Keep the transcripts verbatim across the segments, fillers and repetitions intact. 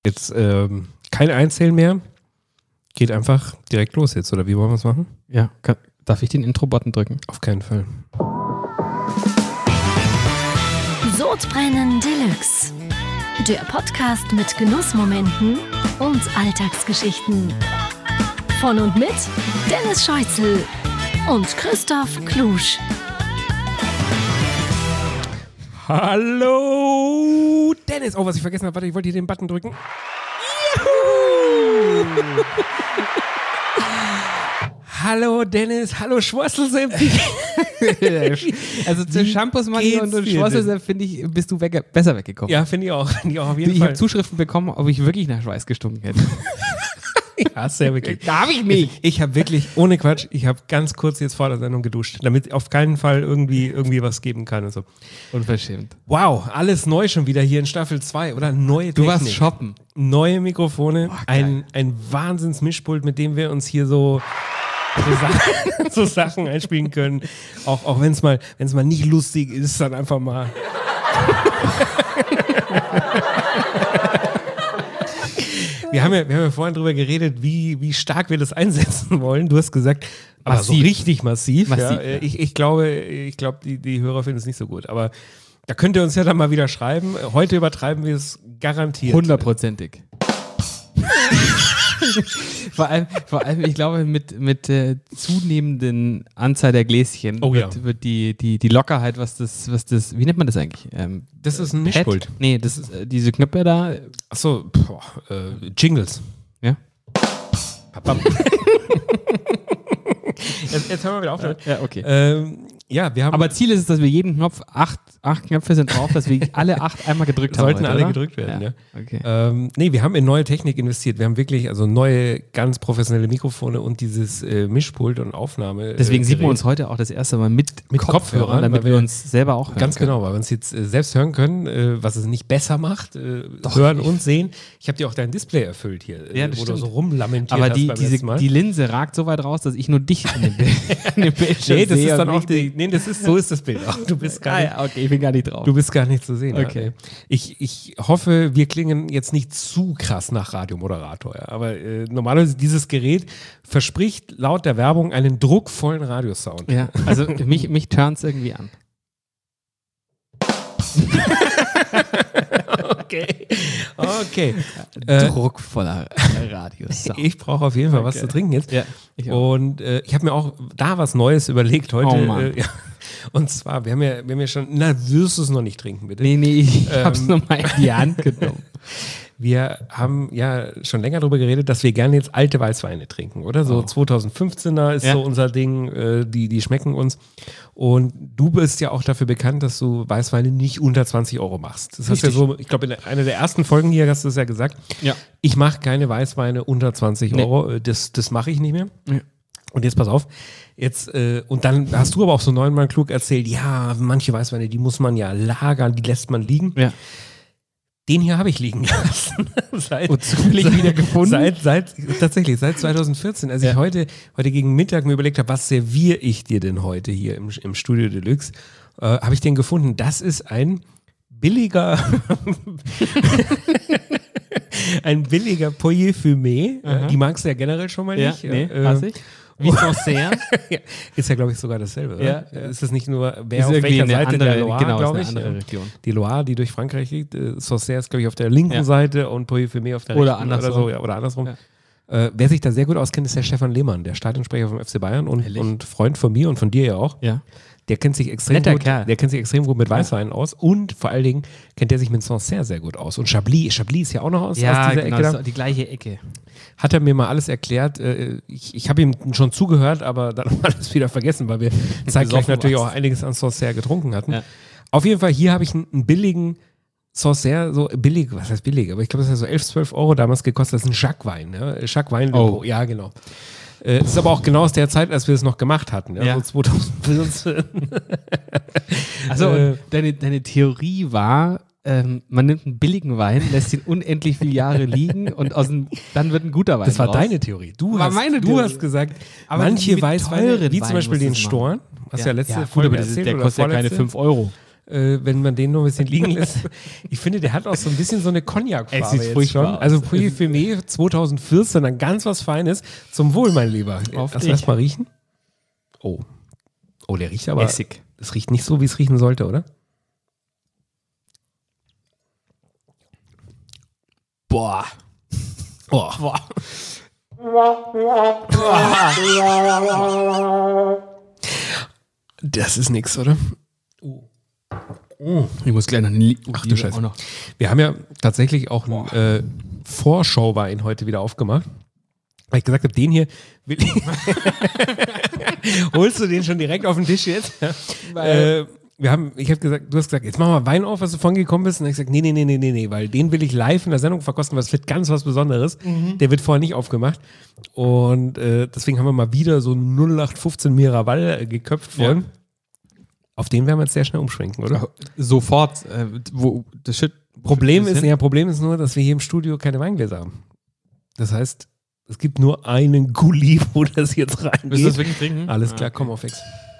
Jetzt ähm, kein Einzählen mehr. Geht einfach direkt los jetzt, oder wie wollen wir es machen? Ja, kann, darf ich den Intro-Button drücken? Auf keinen Fall. Sodbrennen Deluxe. Der Podcast mit Genussmomenten und Alltagsgeschichten. Von und mit Dennis Scheuzel und Christoph Klusch. Hallo Dennis. Oh, was ich vergessen habe. Warte, ich wollte hier den Button drücken. Juhu! Hallo Dennis, hallo Schwurzelsepp. Also zu Shampoos Money und, und Schwurzelsepp, finde ich, bist du wegge- besser weggekommen. Ja, finde ich auch. Find ich auch auf jeden ich Fall. habe Zuschriften bekommen, ob ich wirklich nach Schweiß gestunken hätte. Ja, sehr wirklich. Darf ich nicht. Ich, ich habe wirklich, ohne Quatsch, ich habe ganz kurz jetzt vor der Sendung geduscht, damit auf keinen Fall irgendwie, irgendwie was geben kann und so. Unverschämt. Wow, alles neu schon wieder hier in Staffel zwei, oder? Neue Du Technik. warst shoppen. Neue Mikrofone, Boah, ein, ein Wahnsinns-Mischpult, mit dem wir uns hier so, so, Sachen, so Sachen einspielen können. Auch, auch wenn es mal, wenn's mal nicht lustig ist, dann einfach mal. Wir haben, ja, wir haben ja vorhin drüber geredet, wie, wie stark wir das einsetzen wollen. Du hast gesagt, aber Massiv. so richtig massiv. Massiv, ja. ja. Ich, ich glaube, ich glaube die, die Hörer finden es nicht so gut. Aber da könnt ihr uns ja dann mal wieder schreiben. Heute übertreiben wir es garantiert. Hundertprozentig. vor, allem, vor allem, ich glaube, mit, mit äh, zunehmenden Anzahl der Gläschen Oh, wird, ja. wird die, die, die Lockerheit, was das, was das, wie nennt man das eigentlich? Ähm, Das ist ein Pad? Mischpult. Nee, das ist äh, diese Knöpfe da. Achso, boah, äh, Jingles. Ja. Jetzt, jetzt hören wir wieder auf. damit. Ja, okay. Ähm, ja, wir haben. Aber Ziel ist es, dass wir jeden Knopf, acht, acht Knöpfe sind drauf, dass wir alle acht einmal gedrückt haben. sollten heute, alle oder? gedrückt werden, ja. Okay. Ähm, nee, wir haben in neue Technik investiert. Wir haben wirklich also neue, ganz professionelle Mikrofone und dieses äh, Mischpult und Aufnahme. Deswegen äh, sieht man Gerät. uns heute auch das erste Mal mit, Mit Kopfhörern, Kopfhörern, damit weil wir wir uns selber auch hören Ganz können. genau, weil wir uns jetzt äh, selbst hören können, äh, was es nicht besser macht, äh, hören ich- und sehen. Ich habe dir auch dein Display erfüllt hier, Ja, äh, das wo du stimmt. so rumlamentiert Aber hast die, beim diese, letzten Mal. die Linse ragt so weit raus, dass ich nur dich in dem Bild, in dem Bildschirm nee, das sehe ist dann und auch nicht die, nee, das ist, so ist das Bild auch. Du bist gar Ah, nicht, ja, okay, ich bin gar nicht drauf. du bist gar nicht zu sehen. Okay. Ja. Ich, ich hoffe, wir klingen jetzt nicht zu krass nach Radiomoderator. Ja. Aber äh, normalerweise dieses Gerät verspricht laut der Werbung einen druckvollen Radiosound. Ja, also mich, mich turnt's irgendwie an. Okay. Okay. Äh, Druckvoller Radiosound. ich brauche auf jeden Fall was Okay. zu trinken jetzt. Ja, ich auch. Und äh, ich habe mir auch da was Neues überlegt heute. Oh Mann. Äh, ja. Und zwar, wir haben, ja, wir haben ja schon, na, wirst du es noch nicht trinken, bitte? Nee, nee, ich Ähm. hab's nur mal in die Hand genommen. Wir haben ja schon länger darüber geredet, dass wir gerne jetzt alte Weißweine trinken, oder? So Oh. zweitausendfünfzehner ist Ja. so unser Ding, äh, die, die schmecken uns. Und du bist ja auch dafür bekannt, dass du Weißweine nicht unter zwanzig Euro machst. Das hast du ja Richtig. so, ich glaube, in einer der ersten Folgen hier hast du es ja gesagt. Ja. Ich mache keine Weißweine unter zwanzig Nee. Euro. Das, das mache ich nicht mehr. Ja. Und jetzt pass auf, jetzt, äh, und dann hast du aber auch so neunmal klug erzählt, ja, manche Weißweine, die muss man ja lagern, die lässt man liegen. Ja. Den hier habe ich liegen lassen. seit, Und zufällig wieder gefunden? Seit, seit, tatsächlich, seit zweitausendvierzehn. Als Ja. ich heute, heute gegen Mittag mir überlegt habe, was serviere ich dir denn heute hier im, im Studio Deluxe, äh, habe ich den gefunden. Das ist ein billiger, ein billiger Pouilly Fumé. Aha. Die magst du ja generell schon mal Ja, nicht. nee, äh, hasse ich. Wie Sancerre. ja, ist ja, glaube ich, sogar dasselbe, oder? Ja, ja. Ist das nicht nur, wer Ist auf irgendwie welcher eine Seite andere, der Loire, genau, ist glaube eine ich. andere ja. Region. Die Loire, die durch Frankreich liegt. Äh, Sancerre ist, glaube ich, auf der linken Ja. Seite und Pouilly Fumé auf der Oder rechten. andersrum. Oder, so, ja, oder andersrum. Ja. Äh, wer sich da sehr gut auskennt, ist der Stefan Lehmann, der Stadionsprecher vom F C Bayern und, Ehrlich? und Freund von mir und von dir ja auch. Ja. Der kennt sich extrem Netter gut, Kerl. der kennt sich extrem gut mit Weißwein aus und vor allen Dingen kennt er sich mit Sancerre sehr gut aus. Und Chablis, Chablis ist ja auch noch aus, aus Ja, dieser genau, Ecke das da. ist die gleiche Ecke. Hat er mir mal alles erklärt. Äh, Ich, ich habe ihm schon zugehört, aber dann alles wieder vergessen, weil wir zeitgleich Besoffen natürlich warst. auch einiges an Sancerre getrunken hatten. Ja. Auf jeden Fall, hier habe ich einen, einen billigen Sancerre, so billig, was heißt billig, aber ich glaube, das hat so elf, zwölf Euro damals gekostet. Das ist ein Jacques-Wein, ja? Jacques-Wein, Oh. ja, genau. Äh, Das ist aber auch genau aus der Zeit, als wir es noch gemacht hatten, ja, Ja. so zweitausendvierzehn. Also, Äh. deine, deine Theorie war, ähm, man nimmt einen billigen Wein, lässt ihn unendlich viele Jahre liegen und aus dem, dann wird ein guter Wein Das war raus. deine Theorie. Du, War hast, meine du Theorie. hast gesagt, Aber manche mit Weißweine, teuren wie zum Wein Beispiel musst den du's machen. Storn, hast ja, letzte ja, gut, Folge aber das ist, erzählt der oder kostet ja keine vorletzte. fünf Euro. äh, wenn man den noch ein bisschen liegen lässt. Ich finde, der hat auch so ein bisschen so eine Cognac-Farbe Es sieht jetzt furchtbar schon. aus. Also Puy Fumé zwanzig vierzehn, dann ganz was Feines. Zum Wohl, mein Lieber. Auf Lass dich. erst mal riechen. Oh. Oh, der riecht aber... Essig. Es riecht nicht so, wie es riechen sollte, oder? Boah. Oh. Boah. Das ist nix, oder? Ich muss gleich noch den Ach du Scheiße. Wir haben ja tatsächlich auch einen äh, Vorschauwein heute wieder aufgemacht. Weil ich gesagt habe, den hier will ich. Holst du den schon direkt auf den Tisch jetzt? äh, wir haben, ich habe gesagt, du hast gesagt, jetzt machen wir Wein auf, was du vorhin gekommen bist. Und ich habe gesagt, nee, nee, nee, nee, nee, nee, weil den will ich live in der Sendung verkosten, weil es wird ganz was Besonderes. Mhm. Der wird vorher nicht aufgemacht. Und äh, deswegen haben wir mal wieder so einen null acht fünfzehn Miraval äh, geköpft vorhin. Ja. Auf den werden wir jetzt sehr schnell umschwenken, oder? Sofort. Äh, wo, das Shit, Problem das ist, hin? ja, Problem ist nur, dass wir hier im Studio keine Weingläser haben. Das heißt, es gibt nur einen Gulli, wo das jetzt reingeht. Willst du das wirklich trinken? Alles klar, Ah, okay. komm auf Ex.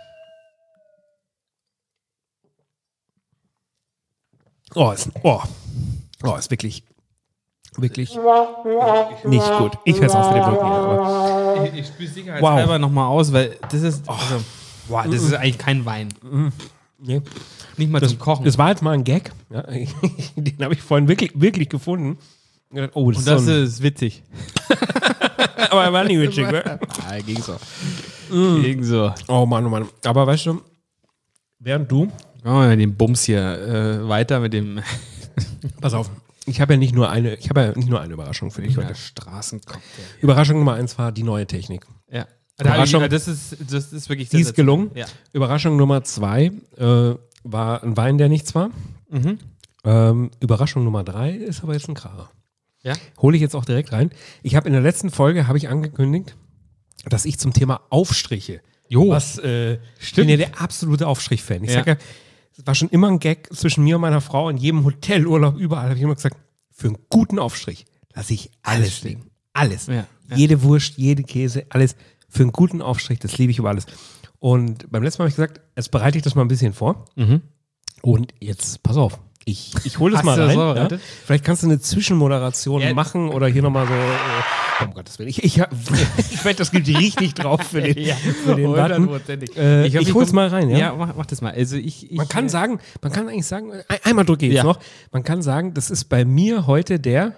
Oh, ist, oh, oh, ist wirklich, wirklich nicht gut. Ich höre es auch für den Blog hier, aber Ich, ich spüre sicherheitshalber wow. nochmal aus, weil das ist, also, boah, das ist eigentlich kein Wein. nee. Nicht mal das, zum Kochen. das war jetzt mal ein Gag. Ja, den habe ich vorhin wirklich, wirklich gefunden. Oh, das Und das ist, so ein, ist witzig. aber er war nicht witzig, ne? Ah, ging so. Mm. Ging so. Oh Mann, oh Mann. Aber weißt du, während du, Machen wir mit dem Bums hier äh, weiter mit dem pass auf, ich habe ja nicht nur eine, ich habe ja nicht nur eine Überraschung für dich heute. Straßencocktail. Überraschung Nummer eins war die neue Technik. Ja. Überraschung. Das ist, das ist wirklich Die ist gelungen. Ja. Überraschung Nummer zwei äh, war ein Wein, der nichts war. Mhm. Ähm, Überraschung Nummer drei ist aber jetzt ein Kracher. Ja. Hole ich jetzt auch direkt rein. Ich habe in der letzten Folge habe ich angekündigt, dass ich zum Thema Aufstriche, Jo. was äh, ich bin ja der absolute Aufstrich-Fan. Ich Ja. sag ja, es war schon immer ein Gag zwischen mir und meiner Frau in jedem Hotelurlaub, überall habe ich immer gesagt, für einen guten Aufstrich lasse ich alles liegen. Alles. Ja. Ja. Jede Wurst, jede Käse, alles. Für einen guten Aufstrich, das liebe ich über alles. Und beim letzten Mal habe ich gesagt, jetzt bereite ich das mal ein bisschen vor. Mhm. Und jetzt, pass auf, ich, ich hole das Hast mal du das rein. Ja? vorbereitet? Vielleicht kannst du eine Zwischenmoderation Ja. machen oder hier nochmal so, äh, um Gottes Willen. Ich, ich, ich wette, das gibt richtig drauf für den, Ja, für den Button. hundertprozentig. Äh, Ich ich hoffe, ich hol's komm- mal rein, ja? Ja, mach, mach das mal. Also ich, ich Man kann äh, sagen, man kann eigentlich sagen, ein, einmal drücke ich jetzt Ja. noch, man kann sagen, das ist bei mir heute der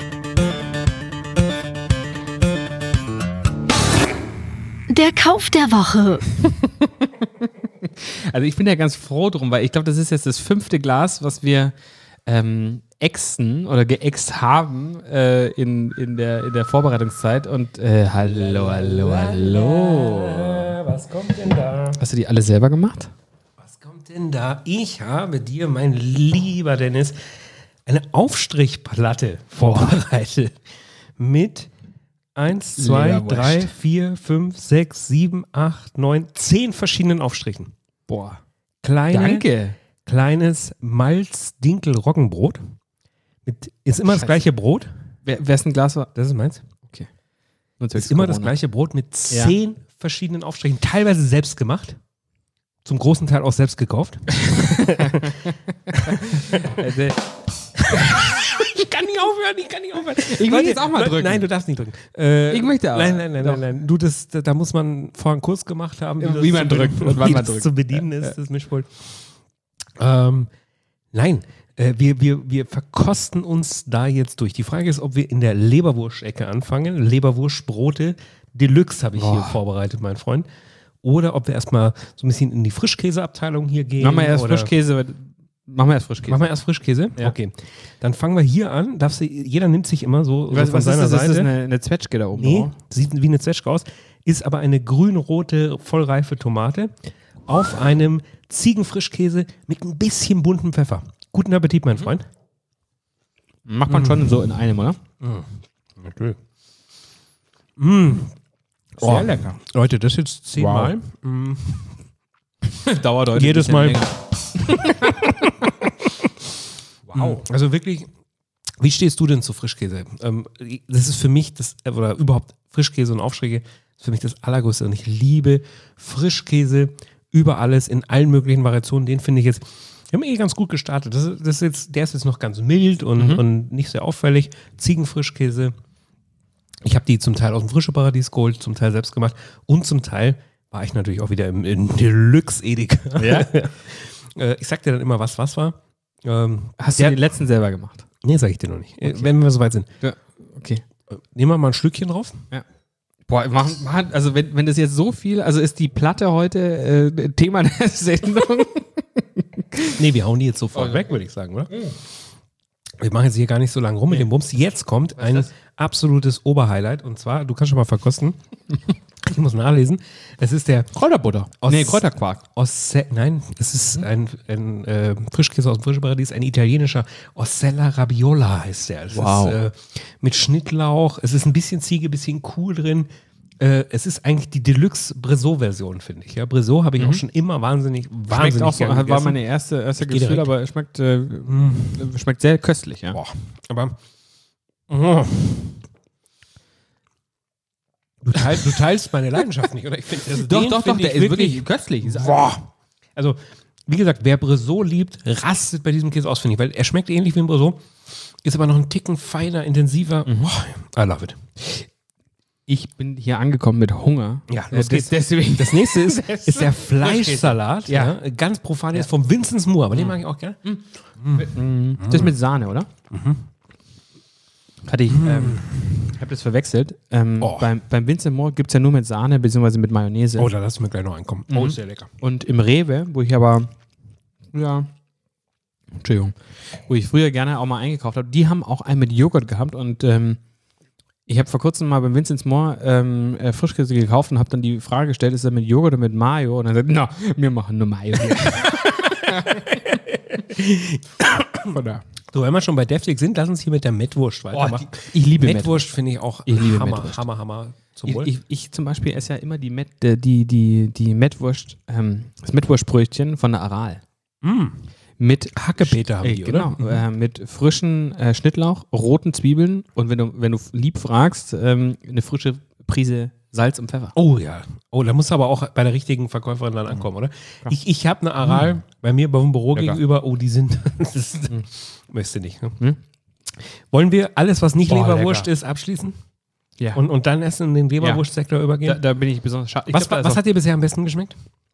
Der Kauf der Woche. Also ich bin ja ganz froh drum, weil ich glaube, das ist jetzt das fünfte Glas, was wir ähm, exen oder geext haben äh, in, in, der, in der Vorbereitungszeit. Und äh, hallo, hallo, hallo. Äh, was kommt denn da? Hast du die alle selber gemacht? Was kommt denn da? Ich habe dir, mein lieber Dennis, eine Aufstrichplatte vorbereitet. Mit eins, zwei, Leberwurst. drei, vier, fünf, sechs, sieben, acht, neun, zehn verschiedenen Aufstrichen. Boah. Kleine, Danke. Kleines Malz-Dinkel-Roggenbrot. Mit, ist immer das Scheiße. gleiche Brot. Wer, wer ist ein Glas? war? Das ist meins. Okay. Nur Ist immer das gleiche Brot mit Ja. zehn verschiedenen Aufstrichen. Teilweise selbst gemacht. Zum großen Teil auch selbst gekauft. Also, Ich kann nicht aufhören, ich kann nicht aufhören. will Warte, jetzt auch mal Leute, drücken. Nein, du darfst nicht drücken. Äh, Ich möchte aber. Nein, nein, nein, Doch. nein, nein. Du, das, da, da muss man vorher einen Kurs gemacht haben, Wie das man zu drückt be- und wann wie man das drückt. zu bedienen ist, das Mischpult. Ähm, nein, äh, wir, wir, wir verkosten uns da jetzt durch. Die Frage ist, ob wir in der Leberwurst-Ecke anfangen. Leberwurstbrote Deluxe habe ich hier Boah. vorbereitet, mein Freund. Oder ob wir erstmal so ein bisschen in die Frischkäseabteilung hier gehen. Machen wir erst oder Frischkäse. weil- Machen wir erst Frischkäse. Machen wir erst Frischkäse? Ja. Okay. Dann fangen wir hier an. Darfst du, jeder nimmt sich immer so, so was, von was ist seiner das? Ist Seite. das eine, eine Zwetschge da oben Nee, drauf? sieht wie eine Zwetschge aus, ist aber eine grün-rote, vollreife Tomate auf einem Ziegenfrischkäse mit ein bisschen buntem Pfeffer. Guten Appetit, mein Freund. Macht man schon so in einem, oder? Natürlich. Mm. Sehr Oh. lecker. Leute, das jetzt zehnmal. Dauert heute Jedes ein Mal. bisschen länger. Wow. Also wirklich, wie stehst du denn zu Frischkäse? Ähm, das ist für mich, das, oder überhaupt Frischkäse und Aufstriche, ist für mich das Allergrößte. Und ich liebe Frischkäse über alles, in allen möglichen Variationen. Den finde ich jetzt Wir haben eh ganz gut gestartet. Das, ist- das ist jetzt, der ist jetzt noch ganz mild und, Mhm. und nicht sehr auffällig. Ziegenfrischkäse. Ich habe die zum Teil aus dem Frische Paradies geholt, zum Teil selbst gemacht. Und zum Teil war ich natürlich auch wieder im, im Deluxe-Edeka. Ja? Äh, ich sag dir dann immer, was was war. Ähm, Hast der, du den letzten selber gemacht? Nee, sag ich dir noch nicht. Äh, Wenn wir soweit sind. Ja, okay. Äh, Nehmen wir mal ein Stückchen drauf. Boah, machen, machen, also wenn, wenn das jetzt so viel, also ist die Platte heute äh, Thema der Sendung? Nee, wir hauen die jetzt sofort Okay. weg, würde ich sagen, oder? Wir machen jetzt hier gar nicht so lange rum mit dem Bums. Jetzt kommt ein das? absolutes Oberhighlight. Und zwar, du kannst schon mal verkosten. Ich muss nachlesen. Es ist der Kräuterbutter. Aus- nee, Kräuterquark. Osse, nein, es ist ein, ein äh, Frischkäse aus dem Frischen Paradies, ein italienischer Ossella Rabiola heißt der. Es Wow. ist äh, mit Schnittlauch, es ist ein bisschen Ziege, ein bisschen Kuh drin. Äh, es ist eigentlich die Deluxe Bressot-Version, finde ich. Ja, Bressot habe ich auch schon immer wahnsinnig, Schmeckt wahnsinnig auch so, gern war gegessen. meine erste, erste geh Gefühl, direkt. aber es schmeckt, äh, schmeckt sehr köstlich, ja. Boah, aber oh. du, teil, du teilst meine Leidenschaft nicht, oder? Ich find, also Doch, den doch, doch, find der ich ist wirklich köstlich. Ist Boah. Also, wie gesagt, wer Bressot liebt, rastet bei diesem Käse aus, finde ich, weil er schmeckt ähnlich wie ein Bressot, ist aber noch ein Ticken feiner, intensiver. Boah, I love it. Ich bin hier angekommen mit Hunger. Ja, Äh, los des- geht's. deswegen. Das nächste ist, ist der Fleischsalat. Ja. Ja. Ganz profan, der ist vom Vincent Moore, aber den mag ich auch gerne. Das ist mit Sahne, oder? Hatte ich, ähm, ich habe das verwechselt. Ähm, Oh. beim, beim Vincent Moore gibt es ja nur mit Sahne bzw. mit Mayonnaise. Oh, da lass mir gleich noch einkommen. Oh, ist sehr lecker. Und im Rewe, wo ich aber, ja, Entschuldigung, wo ich früher gerne auch mal eingekauft habe, die haben auch einen mit Joghurt gehabt und ähm, ich habe vor kurzem mal beim Vincent Moore ähm, äh, Frischkäse gekauft und habe dann die Frage gestellt, ist er mit Joghurt oder mit Mayo? Und er sagt, na, wir machen nur Mayo hier. Von da. So, wenn wir schon bei deftig sind, lass uns hier mit der Mettwurst weitermachen. ich liebe Mettwurst finde ich auch Ich liebe Hammer, Mettwurst. Hammer, Hammer zum Ich, Wohl. ich, ich zum Beispiel esse ja immer die, Met, äh, die, die, die Mettwurst, ähm, das Mettwurstbrötchen von der Aral. Mit Hackepeter haben äh, die, genau, oder? äh, mit frischen äh, Schnittlauch, roten Zwiebeln und wenn du, wenn du lieb fragst, ähm, eine frische Prise Salz und Pfeffer. Oh ja. Oh, da musst du aber auch bei der richtigen Verkäuferin dann ankommen, oder? Ich, ich habe eine Aral bei mir beim Büro Lecker. gegenüber. Oh, die sind. Das ist, Möchtest du nicht, ne? Hm? Wollen wir alles, was nicht Boah, Leberwurst lecker. ist, abschließen? Ja. Und, und dann erst in den Leberwurstsektor da, übergehen? da bin ich besonders schade. was was hat dir bisher am besten geschmeckt?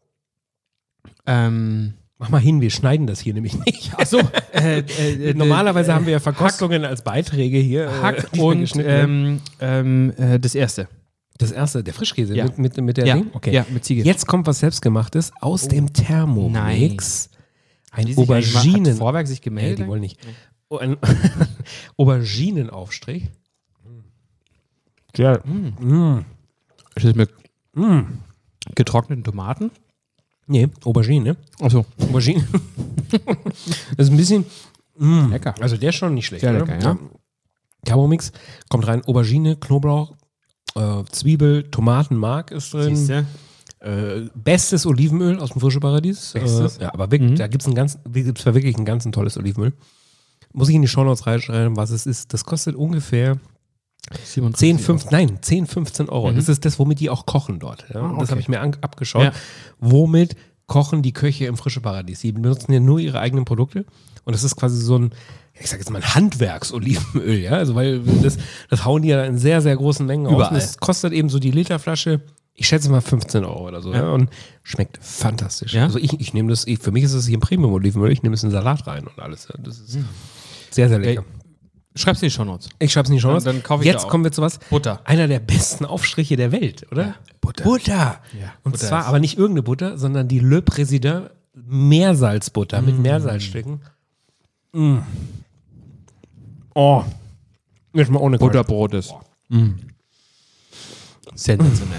ähm, Mach mal hin, wir schneiden das hier nämlich nicht. Achso, äh, äh, äh, Normalerweise äh, haben wir ja Verkostungen als Beiträge hier. äh, Hack die wir und geschnitten haben. ähm, ähm, äh, das erste. das erste, der Frischkäse Ja. mit, mit, mit der Ja, Ding? Okay. ja, mit Ziege. Jetzt kommt was Selbstgemachtes aus dem Thermomix. Ein Die sich eigentlich mal- Auberginen. Hat Vorwerk sich Nee, gemeldet? die wollen nicht. Oh, ein Auberginenaufstrich. Ja. Mm. Ist das mit Mm. getrockneten Tomaten? Nee, Aubergine, ne? Achso. Aubergine. Das ist ein bisschen. Mm. Lecker. Also der ist schon nicht schlecht. Sehr oder? lecker, ja. Thermomix kommt rein: Aubergine, Knoblauch, äh, Zwiebel, Tomatenmark ist drin. Siehste? Äh, bestes Olivenöl aus dem Frischen Paradies. Bestes? Äh, ja, aber wirklich, Mhm. da gibt es ein ganz, gibt's da wirklich ein ganz ein tolles Olivenöl. Muss ich in die Shownotes reinschreiben, was es ist. Das kostet ungefähr zehn, fünfzehn, nein, zehn, fünfzehn Euro. Mhm. Das ist das, womit die auch kochen dort. Ja? Ah, Und Das okay. habe ich mir an, abgeschaut. Ja. Womit kochen die Köche im Frischen Paradies? Die benutzen ja nur ihre eigenen Produkte. Und das ist quasi so ein, ich sage jetzt mal ein Handwerksolivenöl. Ja? Also weil das, das hauen die ja in sehr, sehr großen Mengen aus. Überall. Und das kostet eben so die Literflasche, ich schätze mal fünfzehn Euro oder so. Ja. Ja. Und schmeckt fantastisch. Ja? Also ich, ich nehme das, ich, für mich ist das hier ein Premium-Olivenöl. Ich nehme es in Salat rein und alles. Ja. Das ist sehr, sehr lecker. Schreib's in die Shownotes. Ich schreibe es nicht schon Dann- aus. dann kaufe ich Jetzt da auch. kommen wir zu was. Butter. Einer der besten Aufstriche der Welt, oder? Ja, Butter. Butter. Ja, Und Butter zwar ist- aber nicht irgendeine Butter, sondern die Le Président Meersalzbutter mit Meersalzstücken. Mm. Oh. Jetzt mal ohne Kölsch. Butterbrot ist. Mm. Sensationell.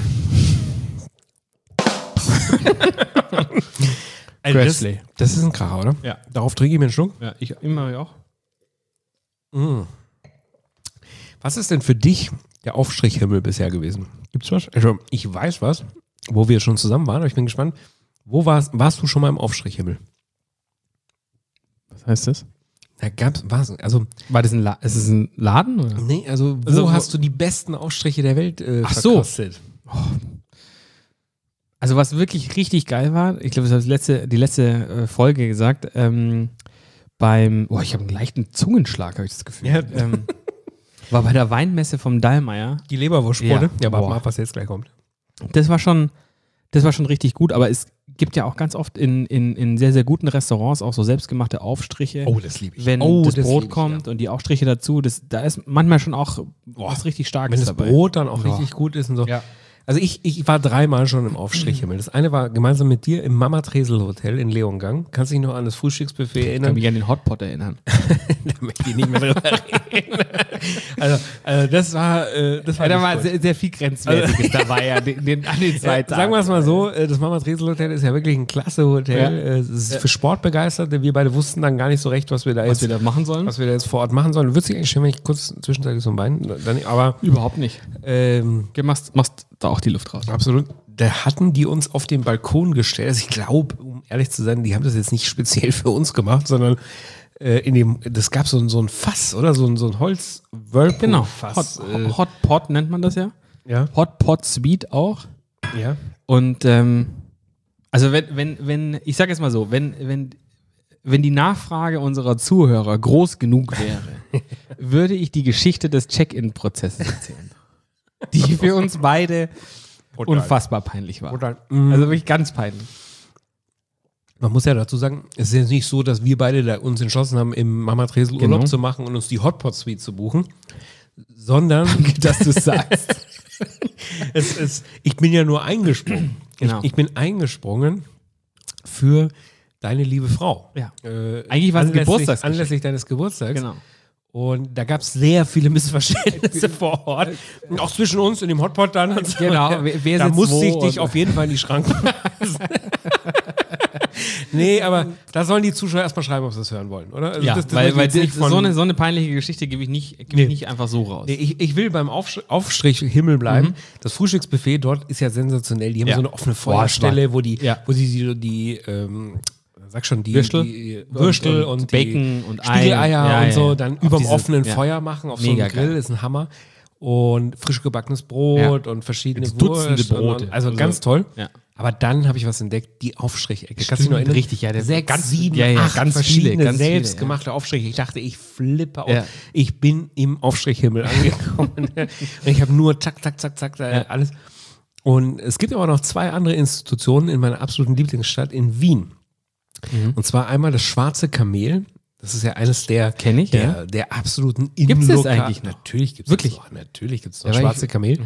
Also das, Köstlich. das ist ein Kracher, oder? Ja. Darauf trinke ich mir einen Schluck. Ja, ich immer auch. Was ist denn für dich der Aufstrichhimmel bisher gewesen? Gibt's was? Also, ich weiß was, wo wir schon zusammen waren, aber ich bin gespannt. Wo warst, warst du schon mal im Aufstrichhimmel? Was heißt das? Da gab's, was? Also, War das ein, La ist es ein Laden? Oder? nee, also, wo Also, wo- hast du die besten Aufstriche der Welt äh, Ach so. verkostet? Also was wirklich richtig geil war, ich glaube, das habe ich letzte, die letzte äh, Folge gesagt, ähm, beim, oh, ich habe einen leichten Zungenschlag, habe ich das Gefühl. Ja. Ähm, war bei der Weinmesse vom Dallmayr. Die Leberwurstbrote? Ja. Ja, aber Boah. mal, was jetzt gleich kommt. Das war schon, das war schon richtig gut, aber es gibt ja auch ganz oft in, in, in sehr, sehr guten Restaurants auch so selbstgemachte Aufstriche. Oh, das liebe ich. Wenn oh, das, das Brot lieb ich, kommt ja. und die Aufstriche dazu, das, da ist manchmal schon auch was richtig Starkes Wenn das dabei. Brot dann auch Ja. richtig gut ist und so. Ja. Also ich, ich war dreimal schon im Aufstrichhimmel. Das eine war gemeinsam mit dir im Mama Tresel Hotel in Leongang. Kannst du dich noch an das Frühstücksbuffet Ich kann erinnern? mich an den Hotpot erinnern. Da möchte ich nicht mehr drüber reden. Also, also das war, äh, das war, Ja, da nicht war gut. sehr, sehr viel Grenzwertiges dabei ja, den, den, an den zwei Ja, Tagen. sagen wir es mal so, äh, das Mama Tresel Hotel ist ja wirklich ein klasse Hotel. Ja. Äh, Es ist für Sportbegeisterte. Wir beide wussten dann gar nicht so recht, was wir da Was jetzt, wir da machen sollen? was wir da jetzt vor Ort machen sollen. Würde sich eigentlich schön, wenn ich kurz zwischenzeitlich so ein Bein, dann, aber Überhaupt nicht. ähm, Du machst, machst da auch die Luft raus. absolut. Da hatten die uns auf den Balkon gestellt. Also ich glaube, um ehrlich zu sein, die haben das jetzt nicht speziell für uns gemacht, sondern äh, in dem, das gab so ein, so ein Fass, oder? So ein, so ein holz Genau. fass Hot, äh, Hot Pot nennt man das ja. ja, Hot Pot Sweet auch. ja. Und ähm, also wenn, wenn, wenn, ich sage jetzt mal so, wenn, wenn, wenn die Nachfrage unserer Zuhörer groß genug wäre, würde ich die Geschichte des Check-in-Prozesses erzählen. Die für uns beide Brutal. unfassbar peinlich war. Brutal. Mm. Also wirklich ganz peinlich. Man muss ja dazu sagen, es ist jetzt nicht so, dass wir beide da uns entschlossen haben, im Mama Tresel Urlaub Genau. zu machen und uns die Hotpot Suite zu buchen, sondern Dass du es sagst. es ist, ich bin ja nur eingesprungen. Genau. Ich, ich bin eingesprungen für deine liebe Frau. Ja. Äh, Eigentlich war es ein anlässlich- Geburtstagsgeschenk. Anlässlich deines Geburtstags. Genau. Und da gab es sehr viele Missverständnisse vor Ort. Und auch zwischen uns in dem Hotpot dann. Und so. Genau, wer- wer da sitzt musste wo ich dich und- auf jeden Fall in die Schranke weisen. Nee, aber da sollen die Zuschauer erstmal schreiben, ob sie das hören wollen, oder? Also Ja, das, das weil, möchte ich weil jetzt nicht die- von- so, eine, so eine peinliche Geschichte gebe ich nicht, gebe Nee. ich nicht einfach so raus. Nee, ich, ich will beim Aufsch- Aufstrich Himmel bleiben. Das Frühstücksbuffet dort ist ja sensationell. Die haben Ja. so eine offene Boah, Feuerstelle, stark. wo die, Ja. wo sie die, die ähm, sag schon, die, Würstel? die Würstel und, Und- und die Bacon und Ei. Spiegeleier Ja, und ja, so ja. dann Auf überm diese- offenen ja. Feuer machen auf Mega so einem Grill, geil. ist ein Hammer. Und frisch gebackenes Brot und verschiedene Jetzt Dutzende Wurst und- Brote. Und, also Also, ganz toll. ja. Aber dann habe ich was entdeckt, die Aufstrichecke. Kannst du dich Stimmt, noch erinnern? richtig, ja, der- Sechs, ganz- sieben, ja, ja, acht ganz viele, verschiedene ganz viele, selbstgemachte Aufstriche. Ich dachte, ich flippe aus. Ja. Ich bin im Aufstrichhimmel angekommen. Und ich habe nur zack, zack, zack, zack, da Ja. alles. Und es gibt aber noch zwei andere Institutionen in meiner absoluten Lieblingsstadt in Wien. Mhm. Und zwar einmal das Schwarze Kamel. Das ist ja eines der, Kenn ich, der, ja. der absoluten Gibt's das Innenloka- eigentlich noch? Natürlich gibt es Wirklich? das noch. Natürlich gibt es Ja, noch weil Schwarze ich- Kamel.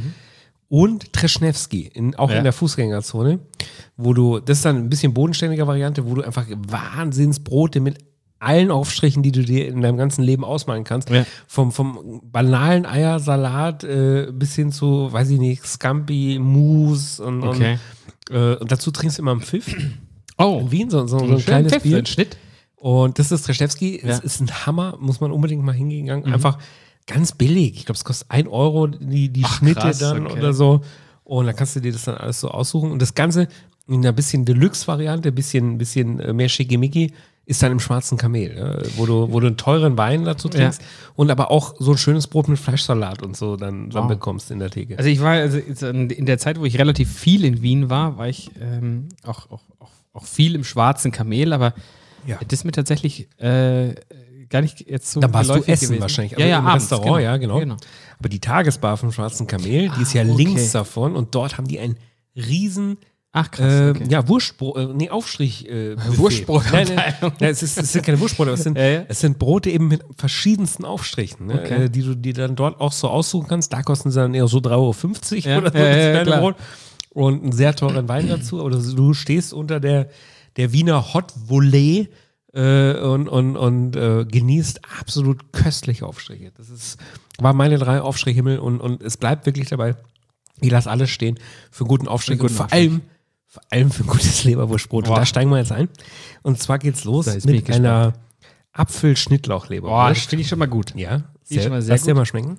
Und Treschnewski, in, auch Ja. in der Fußgängerzone, wo du, das ist dann ein bisschen bodenständiger Variante, wo du einfach Wahnsinnsbrote mit allen Aufstrichen, die du dir in deinem ganzen Leben ausmalen kannst, Ja. vom, vom banalen Eiersalat äh, bis hin zu, weiß ich nicht, Scampi, Mousse und, Okay. und, äh, und dazu trinkst du immer einen Pfiff. Oh, In Wien, so, so, so ein schön kleines Pfiff, Bier. ein Schnitt. Und das ist Treschewski. Ja. Es ist ein Hammer, muss man unbedingt mal hingehen. Einfach ganz billig. Ich glaube, es kostet ein Euro die, die Ach, Schnitte krass, dann okay. oder so. Und dann kannst du dir das dann alles so aussuchen. Und das Ganze in einer bisschen Deluxe-Variante, ein bisschen, bisschen äh, mehr Schickimicki, ist dann im Schwarzen Kamel, ja, wo, du, wo du einen teuren Wein dazu trinkst und aber auch so ein schönes Brot mit Fleischsalat und so dann, dann Wow. bekommst in der Theke. Also ich war, also jetzt in der Zeit, wo ich relativ viel in Wien war, war ich ähm, auch, auch, auch, auch viel im Schwarzen Kamel, aber Ja. das ist mir tatsächlich äh, gar nicht jetzt so Dann warst du geläufig essen gewesen. wahrscheinlich, Ja, ja, im abends, Restaurant, genau. ja, genau. genau. Aber die Tagesbar vom Schwarzen Kamel, die ist ja Ah, okay. links davon und dort haben die einen riesen Ach krass, Äh, okay. Ja, Wurstbrot, äh, nee, Aufstrich. Äh, Buffet. Wurstbrotabteilung. Nein, nein, nein, es, ist, es sind keine Wurstbrote, es sind, Ja, ja. es sind Brote eben mit verschiedensten Aufstrichen, ne, Okay. äh, die du dir dann dort auch so aussuchen kannst. Da kosten sie dann eher so drei Euro fünfzig Ja, oder so, ja, das ja, kleine klar. Brot. Und einen sehr teuren Wein dazu. Aber du, du stehst unter der, der Wiener Hot Volée äh, und, und, und äh, genießt absolut köstliche Aufstriche. Das ist, war meine drei Aufstrichhimmel und, und es bleibt wirklich dabei. Ich lasse alles stehen für einen guten Aufstrich Für einen und guten vor allem, vor allem für ein gutes Leberwurstbrot. Und Boah. da steigen wir jetzt ein. Und zwar geht's los So, jetzt bin mit ich einer Boah, das Apfel-Schnittlauch-Leberwurst. finde ich schon mal gut. Ja, Die ist schon mal sehr lass dir gut. mal schmecken.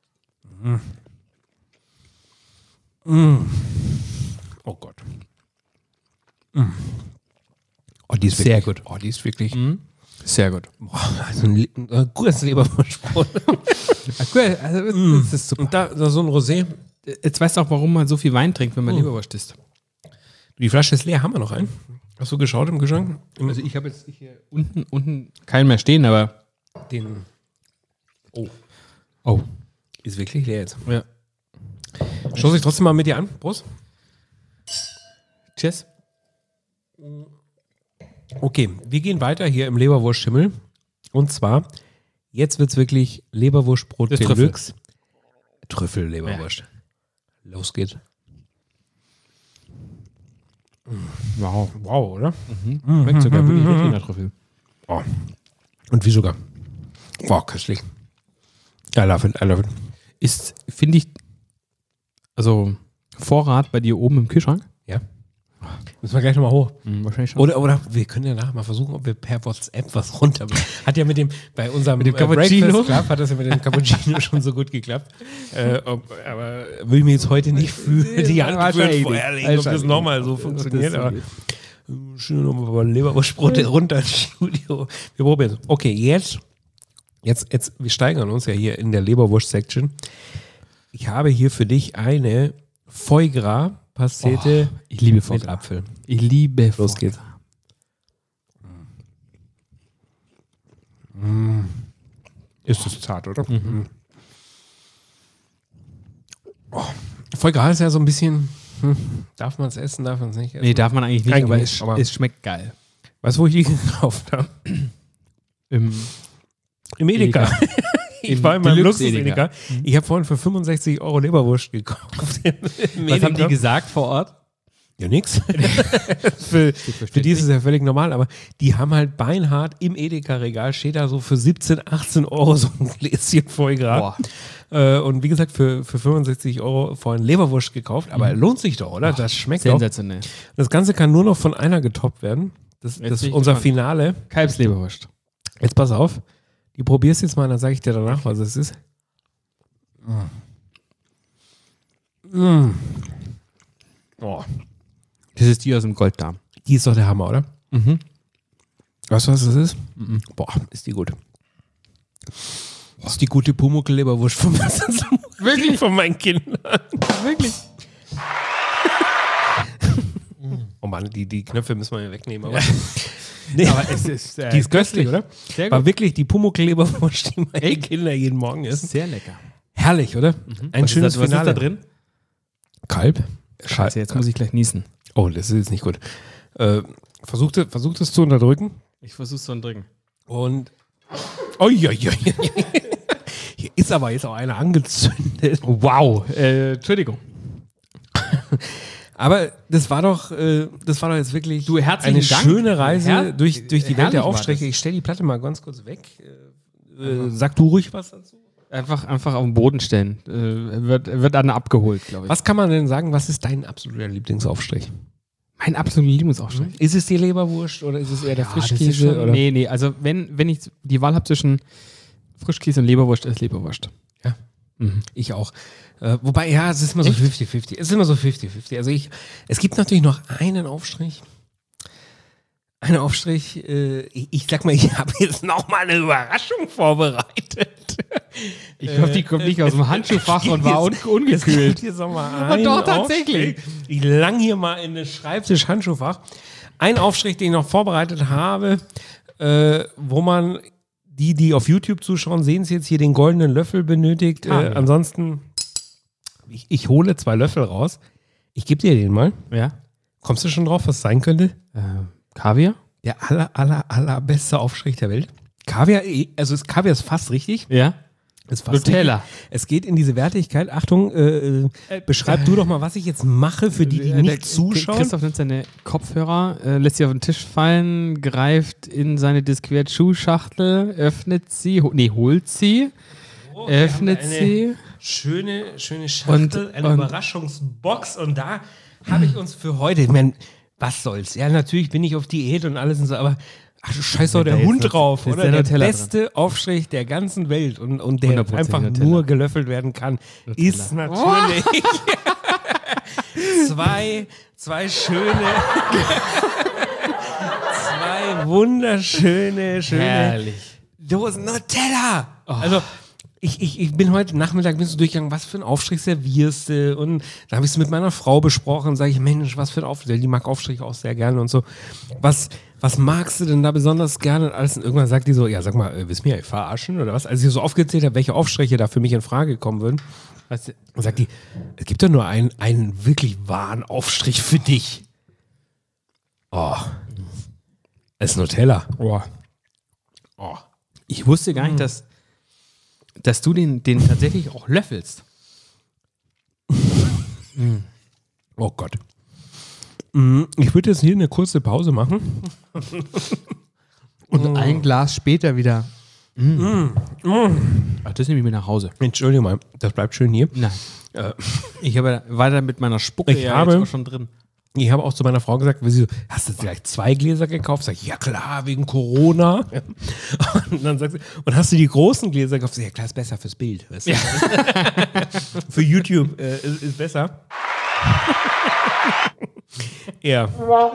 Mm. Mm. Oh Gott. Mm. Oh, die ist Sehr wirklich, Oh, die ist wirklich. Sehr gut. Boah, also ein, Le- ein gutes Leberwurstbrot. Cool, also das ist super. Und da, da so ein Rosé. Jetzt weißt du auch, warum man so viel Wein trinkt, wenn man Leberwurst isst. Die Flasche ist leer, haben wir noch einen? Hast du geschaut im Kühlschrank? Also ich habe jetzt hier unten, unten keinen mehr stehen, aber Den. Oh. oh. Ist wirklich leer jetzt. Ja. Stoß ich trotzdem mal mit dir an. Prost. Cheers. Okay, wir gehen weiter hier im Leberwurstschimmel. Und zwar, jetzt wird es wirklich Leberwurstbrot Das Deluxe. Trüffel-Leberwurst. Los geht's. Wow. Wow, oder? Mhm. Schmeckt sogar wirklich richtig nach Trüffel. Oh. Und wie sogar. Wow, köstlich. I love it, I love it. Ist, finde ich, also Vorrat bei dir oben im Kühlschrank? Ja. Müssen wir gleich nochmal hoch. Mhm, wahrscheinlich schon. Oder, oder wir können ja nachher mal versuchen, ob wir per WhatsApp was runter. Hat ja mit dem, bei unserem Mit dem äh, Cappuccino? Breakfast Club hat das ja mit dem Cappuccino schon so gut geklappt. Äh, ob, aber will ich mir jetzt heute nicht für die Hand Wahrscheinlich vorher nicht. legen, ob das Wahrscheinlich nochmal so nicht. funktioniert. Das Aber ist schön nochmal Leberwurstbrote runter ins Studio. Wir probieren es. Okay, jetzt, jetzt, jetzt, wir steigern uns ja hier in der Leberwurst-Section. Ich habe hier für dich eine Foie Gras Pastete Oh, ich liebe Foie mit Gras. Apfel. Ich liebe Los Foie geht's. Gras. Ist es zart, oder? Mhm. Oh. Foie Gras ist ja so ein bisschen, hm, darf man es essen, darf man es nicht essen? Nee, darf man eigentlich nicht, Eigentlich aber, nicht, es, aber- es schmeckt geil. Weißt du, wo ich die gekauft habe? Im, Im Edeka. Edeka. Ich Im war in meinem Deluxe-Edeka. Luxus-Edeka. Ich habe vorhin für fünfundsechzig Euro Leberwurst gekauft. was haben die gesagt vor Ort? Ja, nix. für, für die ist es ja völlig normal, aber die haben halt beinhart im Edeka-Regal, steht da so für siebzehn, achtzehn Euro so ein Gläschen Foie Gras. Äh, und wie gesagt, für, für fünfundsechzig Euro vorhin Leberwurst gekauft, aber lohnt sich doch, oder? Das schmeckt doch. Sensationell. Das Ganze kann nur noch von einer getoppt werden. Das, Jetzt das bin ist ich unser gespannt. Finale. Kalbsleberwurst. Jetzt pass auf. Die probierst jetzt mal, dann sage ich dir danach, was es ist. Mm. Oh, Das ist die aus dem Golddarm. die ist doch der Hammer, oder? Mhm. Weißt du, was das ist? Boah, ist die gut. Das ist die gute Pumuckl-Leberwurst von, Wirklich? von meinen Kindern. Wirklich? Oh Mann, die, die Knöpfe müssen wir ja wegnehmen. Aber, nee, Aber es ist, äh, die ist köstlich, oder? Sehr War gut. wirklich die Pumuckl-Leberwurst, die meine Kinder jeden Morgen essen. Sehr lecker. Herrlich, oder? Ein Was schönes ist da, was Finale. ist da drin? Kalb. Scheiße, jetzt muss ich gleich niesen. Oh, das ist jetzt nicht gut. Äh, versucht, versucht es zu unterdrücken. Ich versuch's zu drücken. Und. Oi, oi, oi. Hier ist aber jetzt auch einer angezündet. Wow. Äh, Entschuldigung. Aber das war doch, äh, das war doch jetzt wirklich Du, herzlichen eine Dank. schöne Reise Her- durch, durch die Welt herrlich der war Aufstriche. das. Ich stelle die Platte mal ganz kurz weg. Äh, äh, sag du ruhig was dazu. Einfach, einfach auf den Boden stellen. Äh, wird, wird dann abgeholt, glaube ich. Was kann man denn sagen, was ist dein absoluter Lieblingsaufstrich? Mein absoluter Lieblingsaufstrich. Ist es die Leberwurst oder ist es eher der Ah, das ist Frischkäse? schon- Oder? Nee, nee, also wenn, wenn ich die Wahl habe zwischen Frischkäse und Leberwurst, ist Leberwurst. Ja. Ich auch. Äh, wobei, ja, es ist immer so fünfzig fünfzig. Es ist immer so fünfzig fünfzig. Also ich, es gibt natürlich noch einen Aufstrich. Einen Aufstrich, äh, ich, ich sag mal, ich habe jetzt noch mal eine Überraschung vorbereitet. Ich hoffe, die kommt nicht aus dem Handschuhfach und war un Es ungekühlt. gibt hier so mal Aber einen doch, tatsächlich. Aufstrich. Ich lang hier mal in das Schreibtisch-Handschuhfach. Ein Aufstrich, den ich noch vorbereitet habe, äh, wo man, die, die auf YouTube zuschauen, sehen es jetzt hier, den goldenen Löffel benötigt. Ah, äh, ja. Ansonsten, ich, ich hole zwei Löffel raus. Ich gebe dir den mal. Ja. Kommst du schon drauf, was es sein könnte? Äh, Kaviar? Der aller, aller, allerbeste Aufstrich der Welt. Kaviar, eh, also ist Kaviar ist fast richtig. Ja. Ist fast Nutella. richtig. Es geht in diese Wertigkeit. Achtung, äh, äh, beschreib du doch mal, was ich jetzt mache für die, die Äh, der- nicht zuschauen. Christoph nimmt seine Kopfhörer, äh, lässt sie auf den Tisch fallen, greift in seine Disquert-Schuhschachtel, öffnet sie, ho nee, holt sie, Oh, wir öffnet haben eine sie. Schöne, schöne Schachtel, Und- eine und- Überraschungsbox und da habe ich uns für heute, ich mein, was soll's? Ja, natürlich bin ich auf Diät und alles und so, aber ach, scheiß doch Da der ist Hund noch- drauf, da ist oder? der Der Nutella beste Aufstrich der ganzen Welt und, und der hundertprozentig einfach Nutella. nur gelöffelt werden kann, ist natürlich zwei, zwei schöne, zwei wunderschöne, schöne Herrlich. Dosen Nutella. Also, ich, ich, ich bin heute Nachmittag bin so durchgegangen, was für einen Aufstrich servierst du? Und da habe ich es mit meiner Frau besprochen, sage ich, Mensch, was für ein Aufstrich, die mag Aufstriche auch sehr gerne und so. Was, was magst du denn da besonders gerne? Und alles, und irgendwann sagt die so, ja, sag mal, äh, willst du mich verarschen oder was? Als ich so aufgezählt habe, welche Aufstriche da für mich in Frage kommen würden, weißt du, sagt die, es gibt doch nur einen, einen wirklich wahren Aufstrich für dich. Oh. Es ist Nutella. Oh. Oh. Ich wusste gar nicht, dass, dass du den, den tatsächlich auch löffelst. Oh Gott. Ich würde jetzt hier eine kurze Pause machen. Und ein Glas später wieder. Mm. Mm. Ach, das nehme ich mir nach Hause. Entschuldigung mal, das bleibt schön hier. Nein. Äh, Ich habe weiter mit meiner Spucke Ich ja habe- jetzt auch schon drin. Ich habe auch zu meiner Frau gesagt, weil sie so, hast du gleich zwei Gläser gekauft? Sag ich, ja klar, wegen Corona. Und dann sagt sie, und hast du die großen Gläser gekauft? Sag ich, ja klar, ist besser fürs Bild. Weißt du? Für YouTube äh, ist, ist besser. Ja.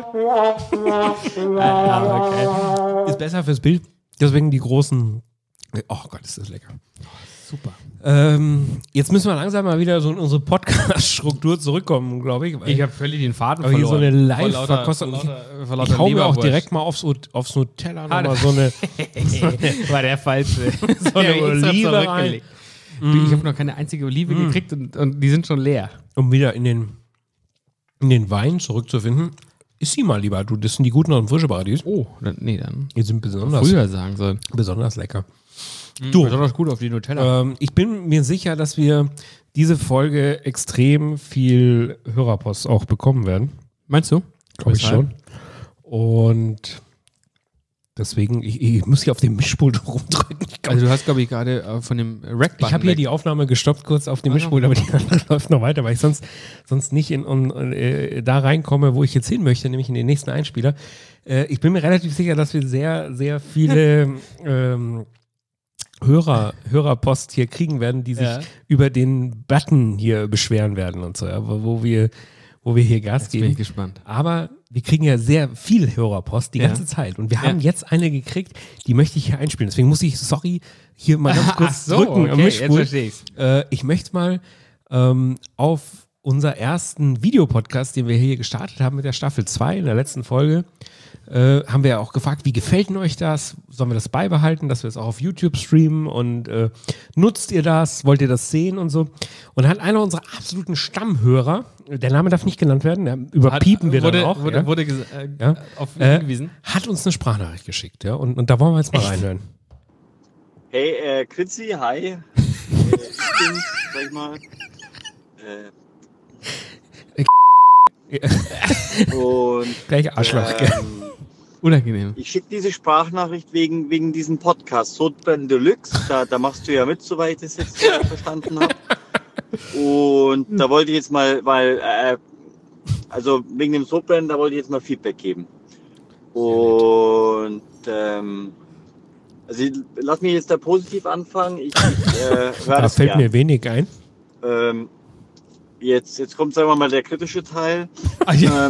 Ah, okay. Ist besser fürs Bild. Deswegen die großen. Oh Gott, ist das lecker. Super. Ähm, jetzt müssen wir langsam mal wieder so in unsere Podcast-Struktur zurückkommen, glaube ich. weil- Ich habe völlig den Faden Aber hier verloren. so eine Vor lauter- Live-Verkostung. vor lauter- vor lauter Ich hau mir auch Leberwurst. direkt mal aufs, aufs Nutella Ah, nochmal so eine, War der falsche. so eine Olive rein. Ich habe noch keine einzige Olive gekriegt und, und die sind schon leer. Um wieder in den, in den Wein zurückzufinden. Iss sie mal lieber, du, das sind die guten und frische Paradies. Oh, dann, nee, dann Die sind besonders, früher sagen sollen. besonders lecker. Du. Besonders gut auf die Nutella. Ähm, ich bin mir sicher, dass wir diese Folge extrem viel Hörerpost auch bekommen werden. Meinst du? Glaube ich schon. Und deswegen, ich, ich muss hier auf dem Mischpult rumdrücken. Ich, glaub, Also du hast, glaube ich, gerade äh, von dem Rack ich habe hier die Aufnahme gestoppt kurz auf dem Mischpult, aber die andere läuft noch weiter, weil ich sonst, sonst nicht in, in, äh, da reinkomme, wo ich jetzt hin möchte, nämlich in den nächsten Einspieler. Äh, ich bin mir relativ sicher, dass wir sehr, sehr viele ähm, Hörer, Hörerpost hier kriegen werden, die sich Ja. über den Button hier beschweren werden und so, ja, wo, wo wir, wo wir hier Gas Jetzt bin geben. ich gespannt. Aber wir kriegen ja sehr viel Hörerpost die Ja. ganze Zeit. Und wir haben Ja. jetzt eine gekriegt, die möchte ich hier einspielen. Deswegen muss ich, sorry, hier mal ganz kurz Ach so, drücken am okay, jetzt Mischpult. verstehe ich's. Äh, ich möchte mal ähm, auf unser ersten Videopodcast, den wir hier gestartet haben mit der Staffel zwei in der letzten Folge, äh, haben wir ja auch gefragt, wie gefällt denn euch das? Sollen wir das beibehalten, dass wir es auch auf YouTube streamen? Und äh, nutzt ihr das? Wollt ihr das sehen und so? Und dann hat einer unserer absoluten Stammhörer, der Name darf nicht genannt werden, der überpiepen wir wurde, dann auch, Wurde, ja? wurde ges- äh, Ja. auf ihn äh, hingewiesen. hat uns eine Sprachnachricht geschickt. Ja? Und, und da wollen wir jetzt mal reinhören. Hey, äh, Kritzi, hi. äh, ich bin, sag ich mal, äh, und Gleich Arschloch. gell? ähm, Unangenehm. ich schicke diese Sprachnachricht wegen, wegen diesem Podcast, Sodbrennen Deluxe. Da, da machst du ja mit, soweit ich das jetzt äh, verstanden habe. Und da wollte ich jetzt mal, weil, äh, also wegen dem Sodbrennen, da wollte ich jetzt mal Feedback geben. Und ähm, also ich, lass mich jetzt da positiv anfangen. Ich, ich äh, höre Da das fällt gern. mir wenig ein. Ähm, jetzt, jetzt kommt, sagen wir mal, der kritische Teil. Ah, ja. Ähm,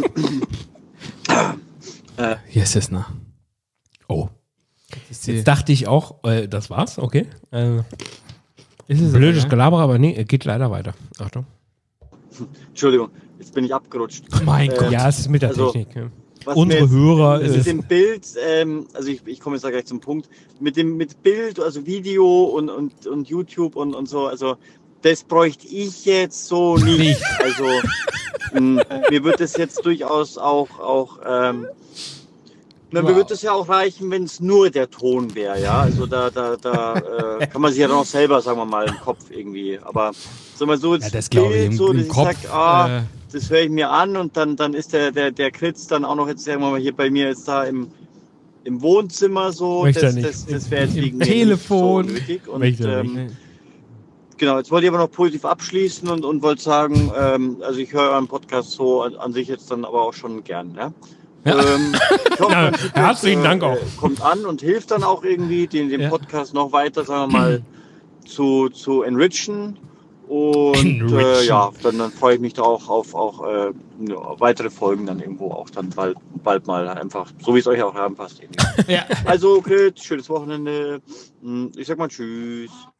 Hier ist es, ne? Oh. Ist, die, Jetzt dachte ich auch, äh, das war's, okay. Äh, ist es blödes aber, Gelaber, aber nee, geht leider weiter. Achtung. Entschuldigung, jetzt bin ich abgerutscht. ne? Mein Äh, Gott. Ja, es ist mit der also, Technik. Ja. Was Unsere mir jetzt- Hörer Das äh, mit dem Bild, ähm, also ich, ich komme jetzt da gleich zum Punkt, mit dem mit Bild, also Video und, und, und YouTube und, und so, also das bräuchte ich jetzt so nicht. Also mh, mir wird es jetzt durchaus auch, auch ähm, na, mir Wow. wird es ja auch reichen, wenn es nur der Ton wäre, ja. Also da, da, da äh, kann man sich ja dann auch selber, sagen wir mal, im Kopf irgendwie. Aber sagen wir so, jetzt Ja, das glaube ich, im- so, im dass ich Kopf, sag, ah, äh, das höre ich mir an und dann, dann ist der, der, der Kritz dann auch noch jetzt, sagen wir mal, hier bei mir jetzt da im, im Wohnzimmer so. Möchte das er nicht. das, das wäre jetzt Im wegen mir Telefon. nicht so nötig. Und, Möchte er ähm, genau, jetzt wollte ich aber noch positiv abschließen und, und wollte sagen, ähm, also ich höre euren Podcast so an, an sich jetzt dann aber auch schon gern. Ja? Ja. Ähm, ich hoffe, Ja, mein Feedback, herzlichen Dank auch. Äh, kommt an und hilft dann auch irgendwie, den, den Ja. Podcast noch weiter, sagen wir mal, zu, zu enrichen. Und Enrichen. äh, ja, dann, dann freue ich mich da auch auf auch, äh, ja, weitere Folgen dann irgendwo auch dann bald, bald mal einfach, so wie es euch auch reinpasst. Irgendwie. Ja. Also, okay, schönes Wochenende. Ich sag mal tschüss.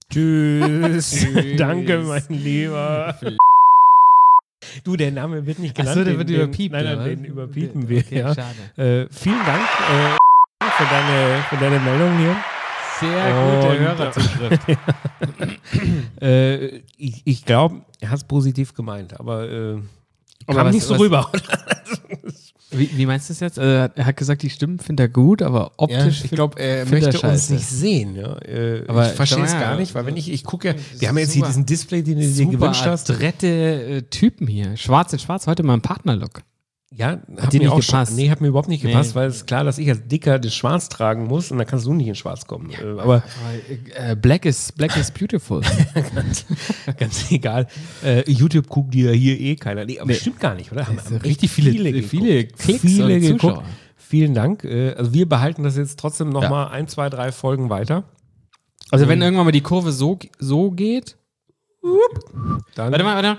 Tschüss. Danke, mein Lieber. Du, der Name wird nicht genannt. Achso, der den, wird den, überpiept. Nein, nein, oder? den überpiepen wir. Okay, Ja. schade. Äh, vielen Dank äh, für, deine, für deine Meldung hier. Sehr gute Und, Hörerzuschrift. äh, ich ich glaube, er hat es positiv gemeint, aber, äh, Aber kam was- nicht so was- rüber. Wie, wie meinst du das jetzt? Äh, er hat gesagt, die Stimmen findet er gut, aber optisch. ich glaube, er findet möchte er uns scheiße. nicht sehen. Ja? Äh, Aber ich verstehe es sag mal, gar ja, nicht, weil wenn ich, ich gucke ja, das wir haben ist jetzt hier super. diesen Display, den du dir super gewünscht hast. adrette äh, Typen hier. Schwarz in schwarz, heute mal ein Partnerlook. Ja, hat dir mir nicht auch gepasst? schon, nee, hat mir überhaupt nicht gepasst, Nee. weil es ist klar, dass ich als Dicker das Schwarz tragen muss und dann kannst du nicht in Schwarz kommen. Äh, aber Äh, Black is Black is beautiful. ganz, ganz egal. Äh, YouTube guckt dir hier eh keiner. Nee, aber Nee. stimmt gar nicht, oder? Haben, haben richtig viele- geguckt. viele Klicks viele und geguckt. Zuschauer. Vielen Dank. Äh, also wir behalten das jetzt trotzdem noch Ja. mal ein, zwei, drei Folgen weiter. Also wenn irgendwann mal die Kurve so, so geht. Dann Warte mal, warte.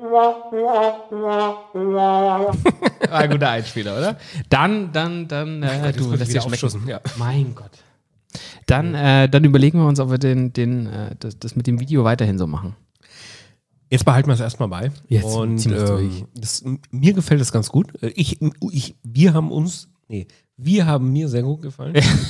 Ah, guter Einspieler, oder? Dann, dann, dann, äh, Gott, jetzt du muss ich lässt wieder dich schmecken. aufstoßen, ja. Mein Gott. Dann, äh, dann überlegen wir uns, ob wir den, den, äh, das, das mit dem Video weiterhin so machen. Jetzt behalten wir es erstmal bei. Jetzt und ziehen wir es durch. ähm, das, mir gefällt das ganz gut. Äh, Ich, ich, wir haben uns, nee, wir haben mir sehr gut gefallen.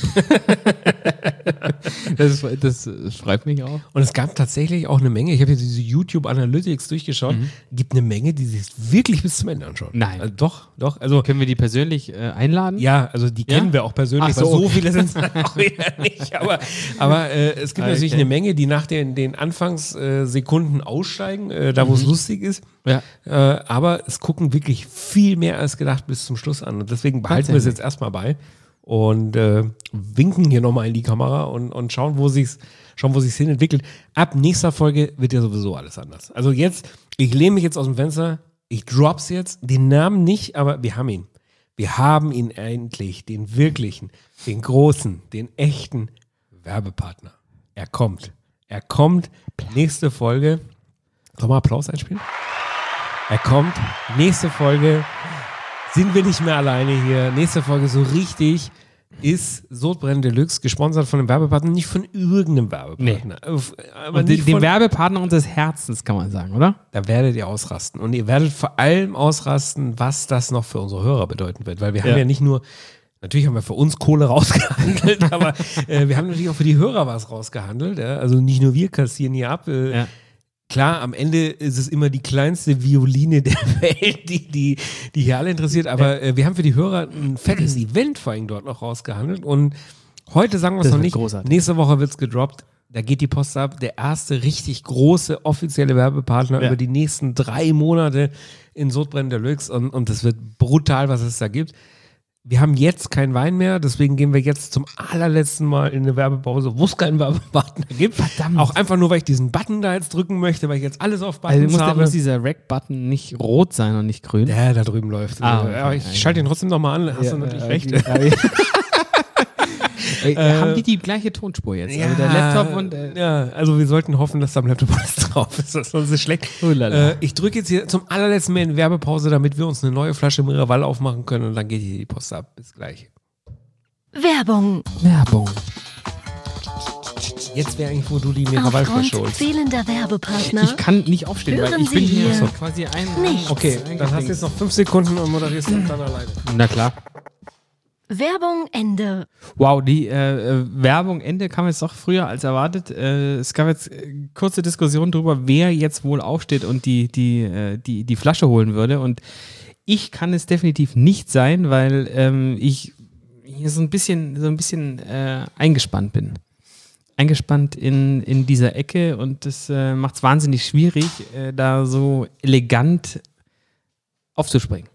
Das, das, das freut mich auch. Und es gab tatsächlich auch eine Menge, ich habe jetzt diese YouTube Analytics durchgeschaut, gibt eine Menge, die sich wirklich bis zum Ende anschauen. Mhm. Nein. Also doch, doch. Also Können wir die persönlich äh, einladen? ja, also die Ja? kennen wir auch persönlich, Ach so, weil so okay. viele sind es auch wieder nicht. Aber, aber äh, es gibt Ah, natürlich okay. eine Menge, die nach den, den Anfangssekunden aussteigen, äh, da wo es lustig ist. Ja. Äh, aber es gucken wirklich viel mehr als gedacht bis zum Schluss an. Und deswegen behalten wir es jetzt erstmal bei und äh, winken hier nochmal in die Kamera und, und schauen, wo sich's, schauen, wo sich's hin entwickelt. Ab nächster Folge wird ja sowieso alles anders. Also jetzt, ich lehne mich jetzt aus dem Fenster, ich drop's jetzt, den Namen nicht, aber wir haben ihn. Wir haben ihn endlich, den wirklichen, den großen, den echten Werbepartner. Er kommt. Er kommt. Nächste Folge. Soll mal Applaus einspielen? Er kommt. Nächste Folge sind wir nicht mehr alleine hier. Nächste Folge so richtig ist Sodbrennen Deluxe, gesponsert von einem Werbepartner, nicht von irgendeinem Werbepartner. Aber Und nicht den, den von, Werbepartner unseres Herzens, kann man sagen, oder? da werdet ihr ausrasten. Und ihr werdet vor allem ausrasten, was das noch für unsere Hörer bedeuten wird. Weil wir haben Ja. ja nicht nur, natürlich haben wir für uns Kohle rausgehandelt, aber äh, wir haben natürlich auch für die Hörer was rausgehandelt. Ja? Also nicht nur wir kassieren hier ab. Äh, Ja. Klar, am Ende ist es immer die kleinste Violine der Welt, die, die, die hier alle interessiert. Aber äh, wir haben für die Hörer ein fettes Event vor allem dort noch rausgehandelt. Und heute sagen wir es Das noch wird nicht. großartig. Nächste Woche wird es gedroppt. Da geht die Post ab. Der erste richtig große offizielle Werbepartner Ja. über die nächsten drei Monate in Sodbrennen Deluxe. Und, und das wird brutal, was es da gibt. Wir haben jetzt keinen Wein mehr, deswegen gehen wir jetzt zum allerletzten Mal in eine Werbepause, wo es keinen Werbepartner gibt. Verdammt. Auch einfach nur, weil ich diesen Button da jetzt drücken möchte, weil ich jetzt alles auf Buttons Also muss, der, habe. muss dieser Rack-Button nicht rot sein und nicht grün? Der da drüben läuft. Ah, okay. Aber ich schalte ihn trotzdem nochmal an, hast du natürlich recht. Äh, haben die die gleiche Tonspur jetzt? Also der Laptop und... Äh, ja, also wir sollten hoffen, dass da am Laptop alles drauf ist, sonst ist es schlecht. Oh lala. Äh, ich drücke jetzt hier zum allerletzten Mal in Werbepause, damit wir uns eine neue Flasche Miraval aufmachen können und dann geht hier die Post ab. Bis gleich. Werbung. Werbung. Jetzt wäre eigentlich, wo du die Miraval-Flasche Aufgrund holst. fehlender Werbepartner Ich kann nicht aufstehen, weil Hören ich bin Sie hier hier quasi ein... nichts. Okay, dann hast du jetzt noch fünf Sekunden und moderierst dann alleine. Na klar. Werbung Ende. Wow, die äh, äh, Werbung Ende kam jetzt doch früher als erwartet. Äh, es gab jetzt äh, kurze Diskussionen darüber, wer jetzt wohl aufsteht und die, die, äh, die, die Flasche holen würde. Und ich kann es definitiv nicht sein, weil ähm, ich hier so ein bisschen, so ein bisschen äh, eingespannt bin. Eingespannt in, in dieser Ecke und das äh, macht es wahnsinnig schwierig, äh, da so elegant aufzuspringen.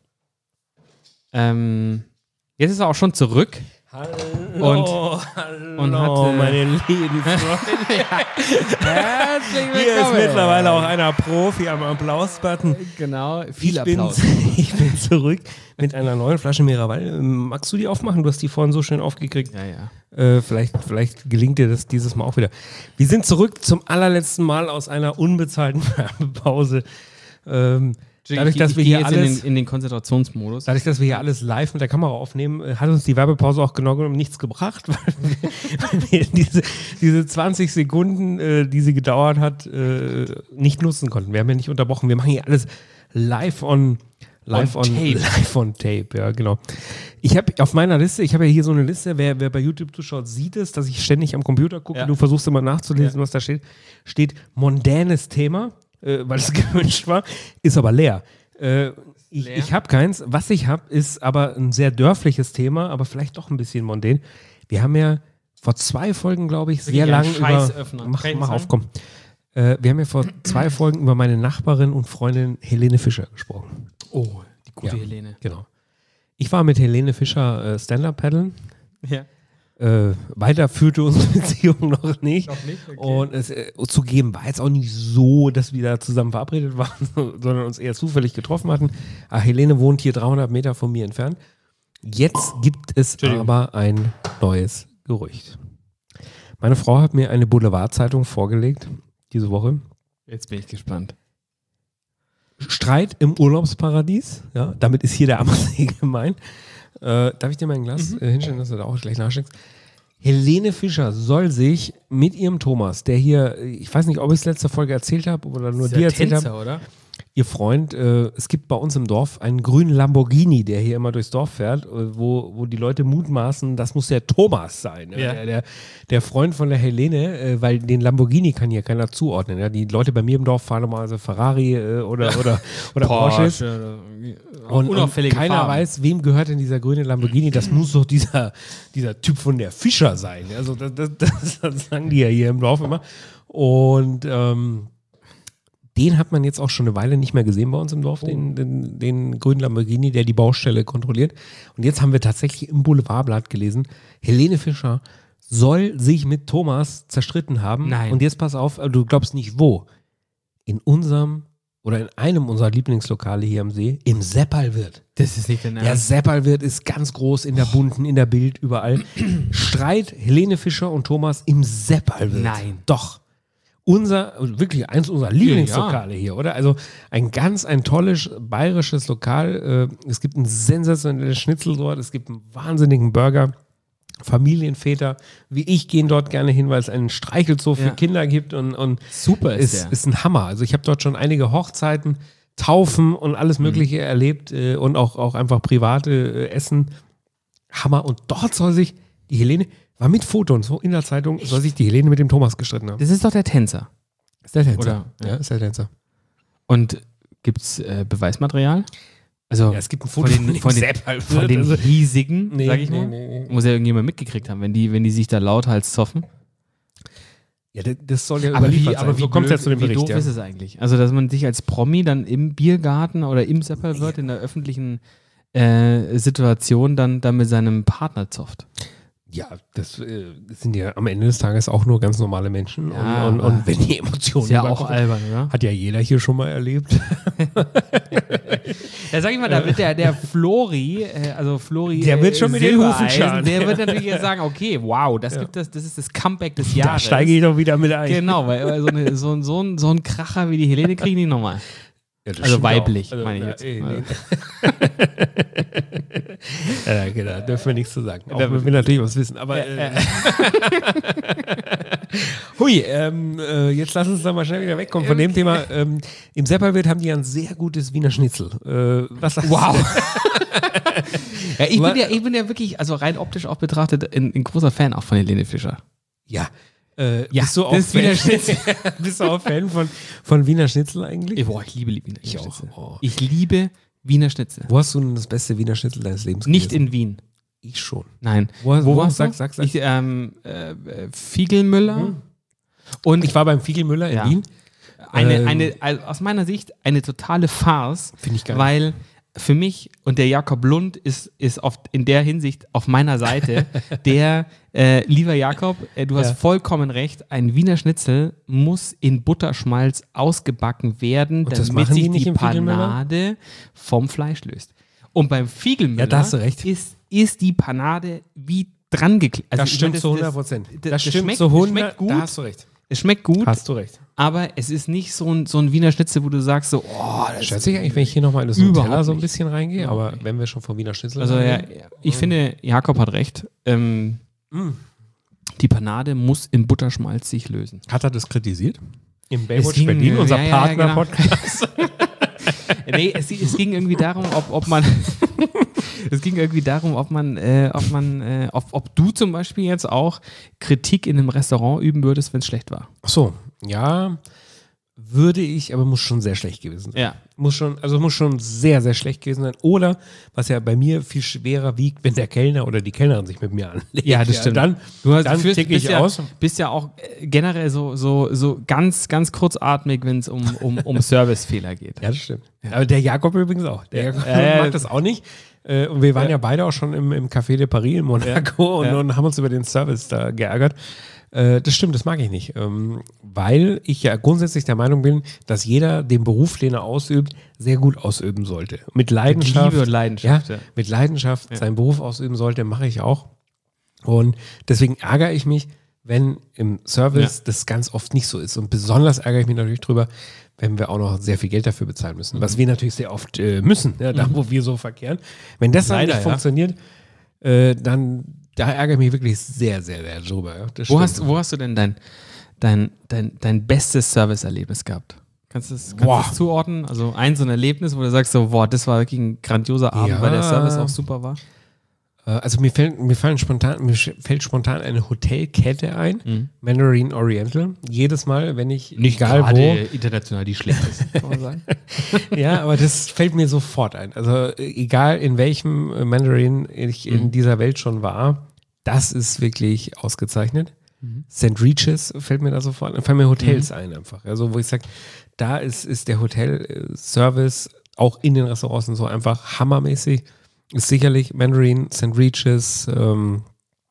Ähm, jetzt ist er auch schon zurück. Hallo, hallo, und hatte- meine lieben Freunde. Herzlich Hier ist mittlerweile auch einer Profi am Applaus-Button. Genau, viel Ich bin, Applaus. ich bin zurück mit einer neuen Flasche Miraval. Ähm, Magst du die aufmachen? Du hast die vorhin so schön aufgekriegt. Ja, ja. Äh, vielleicht, vielleicht gelingt dir das dieses Mal auch wieder. Wir sind zurück zum allerletzten Mal aus einer unbezahlten Werbepause. Ähm, Dadurch, dass ich, wir ich gehe hier jetzt alles, in den, in den Konzentrationsmodus. dadurch, dass wir hier alles live mit der Kamera aufnehmen, äh, hat uns die Werbepause auch genau genommen nichts gebracht, weil wir, weil wir diese, diese zwanzig Sekunden, äh, die sie gedauert hat, äh, nicht nutzen konnten. Wir haben ja nicht unterbrochen. Wir machen hier alles live on Live on, on tape. Live on tape, ja, genau. Ich habe auf meiner Liste, ich habe ja hier so eine Liste, wer, wer bei YouTube zuschaut, sieht es, dass ich ständig am Computer gucke. Ja. Du versuchst immer nachzulesen, Ja. was da steht. Steht mondänes Thema, äh, weil es gewünscht war, ist aber leer. Äh, ich Leer? ich habe keins. Was ich habe, ist aber ein sehr dörfliches Thema, aber vielleicht doch ein bisschen mondän. Wir haben ja vor zwei Folgen, glaube ich, sehr ein lang über... Scheißöffner. Mach, Kann ich mach sagen? auf, komm. Äh, wir haben ja vor zwei Folgen über meine Nachbarin und Freundin Helene Fischer gesprochen. Oh, die gute Ja. Helene. Genau. Ich war mit Helene Fischer äh, Stand-Up-Paddeln. Ja. Äh, weiter führte unsere Beziehung noch nicht. Noch nicht? Okay. Und es äh, zugeben war jetzt auch nicht so, dass wir da zusammen verabredet waren, sondern uns eher zufällig getroffen hatten. Ah, Helene wohnt hier dreihundert Meter von mir entfernt. Jetzt gibt es aber ein neues Gerücht. Meine Frau hat mir eine Boulevardzeitung vorgelegt, diese Woche. Jetzt bin ich gespannt. Streit im Urlaubsparadies. Ja, damit ist hier der Ammersee gemeint. Äh, darf ich dir mal ein Glas äh, hinstellen, dass du da auch gleich nachschenkst? Helene Fischer soll sich mit ihrem Thomas, der hier, ich weiß nicht, ob ich es letzte Folge erzählt habe oder nur Ist dir ja erzählt habe, Tänzer, oder? ihr Freund, äh, es gibt bei uns im Dorf einen grünen Lamborghini, der hier immer durchs Dorf fährt, äh, wo, wo die Leute mutmaßen, das muss der Thomas sein. Ja. Der, der, der Freund von der Helene, äh, weil den Lamborghini kann hier keiner zuordnen. Ja? Die Leute bei mir im Dorf fahren normalerweise Ferrari äh, oder, oder, oder Porsches. Und, und unauffällige keiner Farben. weiß, wem gehört denn dieser grüne Lamborghini. Das muss doch dieser, dieser Typ von der Fischer sein. Also das, das, das, das sagen die ja hier im Dorf immer. Und ähm, den hat man jetzt auch schon eine Weile nicht mehr gesehen bei uns im Dorf, den, den, den grünen Lamborghini, der die Baustelle kontrolliert. Und jetzt haben wir tatsächlich im Boulevardblatt gelesen, Helene Fischer soll sich mit Thomas zerstritten haben. Nein. Und jetzt pass auf, du glaubst nicht wo. In unserem oder in einem unserer Lieblingslokale hier am See, im Seppalwirt. Das ist nicht der Der Name. Seppalwirt ist ganz groß in der Bunten, in der Bild, überall. Streit Helene Fischer und Thomas im Seppalwirt. Nein. Doch. Unser, wirklich eins unserer Lieblingslokale hier, oder? Also ein ganz, ein tolles bayerisches Lokal. Äh, Es gibt ein sensationelles Schnitzel dort, es gibt einen wahnsinnigen Burger. Familienväter wie ich gehen dort gerne hin, weil es einen Streichelzoo für Ja. Kinder gibt und, und Super ist ist, der. ist ein Hammer. Also ich habe dort schon einige Hochzeiten, Taufen und alles Mögliche Mhm. erlebt äh, und auch, auch einfach private äh, Essen. Hammer. Und dort soll sich die Helene, war mit Foto und so in der Zeitung, soll sich die Helene mit dem Thomas gestritten haben. Das ist doch der Tänzer. Ist der Tänzer. Oder- ja, ist der Tänzer. Und gibt es äh, Beweismaterial? Also Ja, es gibt ein von Foto den, von den, Seppalwirt. von den Also- hiesigen, Nee, sag ich nee, mal. nee, nee. Muss ja irgendjemand mitgekriegt haben, wenn die, wenn die sich da lauthals zoffen. Ja, das, das soll ja Aber wie, überliefert sein. aber wie so kommt es blöd, ja zu dem wie Bericht. doof Ja. ist es eigentlich? Also, dass man sich als Promi dann im Biergarten oder im Seppelwirt in der öffentlichen äh, Situation dann, dann mit seinem Partner zofft. Ja, das, äh, das sind ja am Ende des Tages auch nur ganz normale Menschen. Ja, und, und, aber und wenn die Emotionen Ist ja auch überkommen, albern, oder? hat ja jeder hier schon mal erlebt. Ja, sag ich mal, da wird der, der Flori, äh, also Flori Der wird schon mit den Hufen Silbereisen, scharren. der wird natürlich jetzt sagen, okay, wow, das gibt das, das ist das Comeback des Jahres. Da steige ich doch wieder mit ein. Genau, weil äh, so, eine, so, ein- so, ein, so ein Kracher wie die Helene kriegen die nochmal. Ja, das Also stimmt weiblich, auch. Also, meine ich ja, jetzt. eh, nee. Ja, genau, dürfen wir nichts zu sagen. Auch wenn wir natürlich was wissen. Aber äh, hui, ähm, äh, jetzt lass uns da mal schnell wieder wegkommen von dem Thema. Ähm, Im Seppalwirt haben die ja ein sehr gutes Wiener Schnitzel. Äh, was sagst Wow. du? Ja, ich, Du bin ja, ich bin ja wirklich, also rein optisch auch betrachtet, ein, ein großer Fan auch von Helene Fischer. Ja. Äh, Ja, bist du auch das ist Fan, Wiener Schnitzel. bist du auch Fan von, von Wiener Schnitzel eigentlich? Ey, boah, ich liebe Wiener Ich auch. Schnitzel. Oh. Ich liebe Wiener Schnitzel. Wo hast du denn das beste Wiener Schnitzel deines Lebens Nicht gegessen? in Wien. Ich schon. Nein. Wo- wo? warst du? Sag, sag, sag. Ich, ähm, äh, äh, Fiegelmüller. Mhm. Und Ich war beim Fiegelmüller in Ja. Wien. eine, ähm, eine, also aus meiner Sicht eine totale Farce. Finde ich geil. Weil für mich, und der Jakob Lund ist, ist oft in der Hinsicht auf meiner Seite, der, äh, lieber Jakob, äh, du hast Ja. vollkommen recht, ein Wiener Schnitzel muss in Butterschmalz ausgebacken werden, Und das damit machen die sich nicht die im Fiegelmüller? Panade vom Fleisch löst. Und beim Fiegelmüller Ja, da hast du recht. Ist, ist die Panade wie dran geklebt. Also Das ich stimmt meine, zu hundert Prozent. Das, Das stimmt schmeckt, zu hundert. schmeckt gut. Da hast du recht. Es schmeckt gut, Hast du recht. aber es ist nicht so ein, so ein Wiener Schnitzel, wo du sagst so, oh, das Stört sich eigentlich, wenn ich hier nochmal in das Überhaupt Nutella so ein nicht. bisschen reingehe, aber wenn wir schon vom Wiener Schnitzel Also ja, reden, ich finde, Jakob hat recht. Ähm, Die Panade muss in Butterschmalz sich lösen. hat er das kritisiert? Im Es Baywatch ging, Berlin, äh, unser ja, ja, genau. Partner-Podcast. Nee, es, es ging irgendwie darum, ob, ob man es ging irgendwie darum, ob man, äh, ob man, äh, ob, ob du zum Beispiel jetzt auch Kritik in einem Restaurant üben würdest, wenn es schlecht war. Ach so, ja, würde ich, aber muss schon sehr schlecht gewesen sein. Ja. Muss schon, also muss schon sehr, sehr schlecht gewesen sein. Oder, was ja bei mir viel schwerer wiegt, wenn der Kellner oder die Kellnerin sich mit mir anlegt. Ja, das stimmt. Dann, Du hast, dann führst- ticke bist ich ja, aus. bist ja auch äh, generell so, so, so ganz, ganz kurzatmig, wenn es um, um, um Servicefehler geht. Ja, das stimmt. Aber der Jakob übrigens auch. Der Jakob Ja, ja. mag das auch nicht. Äh, Und wir waren ja, beide auch schon im, im Café de Paris in Monaco und, Ja. und haben uns über den Service da geärgert. Äh, Das stimmt, das mag ich nicht. Ähm, Weil ich ja grundsätzlich der Meinung bin, dass jeder den Beruf, den er ausübt, sehr gut ausüben sollte. Mit Leidenschaft. Liebe und Leidenschaft, Ja, ja. mit Leidenschaft seinen Beruf ausüben sollte, mache ich auch. Und deswegen ärgere ich mich, wenn im Service Ja. das ganz oft nicht so ist. Und besonders ärgere ich mich natürlich drüber, wenn wir auch noch sehr viel Geld dafür bezahlen müssen. Mhm. Was wir natürlich sehr oft äh, müssen, ja, da wo wir so verkehren. Wenn das dann Leider, nicht ja. funktioniert, äh, dann da ärgere ich mich wirklich sehr, sehr, sehr drüber. Ja. Das Wo stimmt. hast, wo hast du denn dein, dein, dein, dein bestes Serviceerlebnis gehabt? Kannst du das, kannst du Boah. das zuordnen? Also ein so ein Erlebnis, wo du sagst so, boah, das war wirklich ein grandioser Abend, Ja. weil der Service auch super war. Äh, Also mir fällt, mir fallen spontan, mir sch- fällt spontan eine Hotelkette ein, Mandarin Oriental. Jedes Mal, wenn ich, egal wo, international die schlechteste, kann man sagen. ja, aber das fällt mir sofort ein. Also äh, egal in welchem äh, Mandarin ich in dieser Welt schon war, das ist wirklich ausgezeichnet. Saint Regis fällt mir da sofort ein. Fallen mir Hotels ein einfach. Also wo ich sage, da ist, ist der Hotelservice auch in den Restaurants und so einfach hammermäßig. Ist sicherlich Mandarin, Saint Regis, ähm,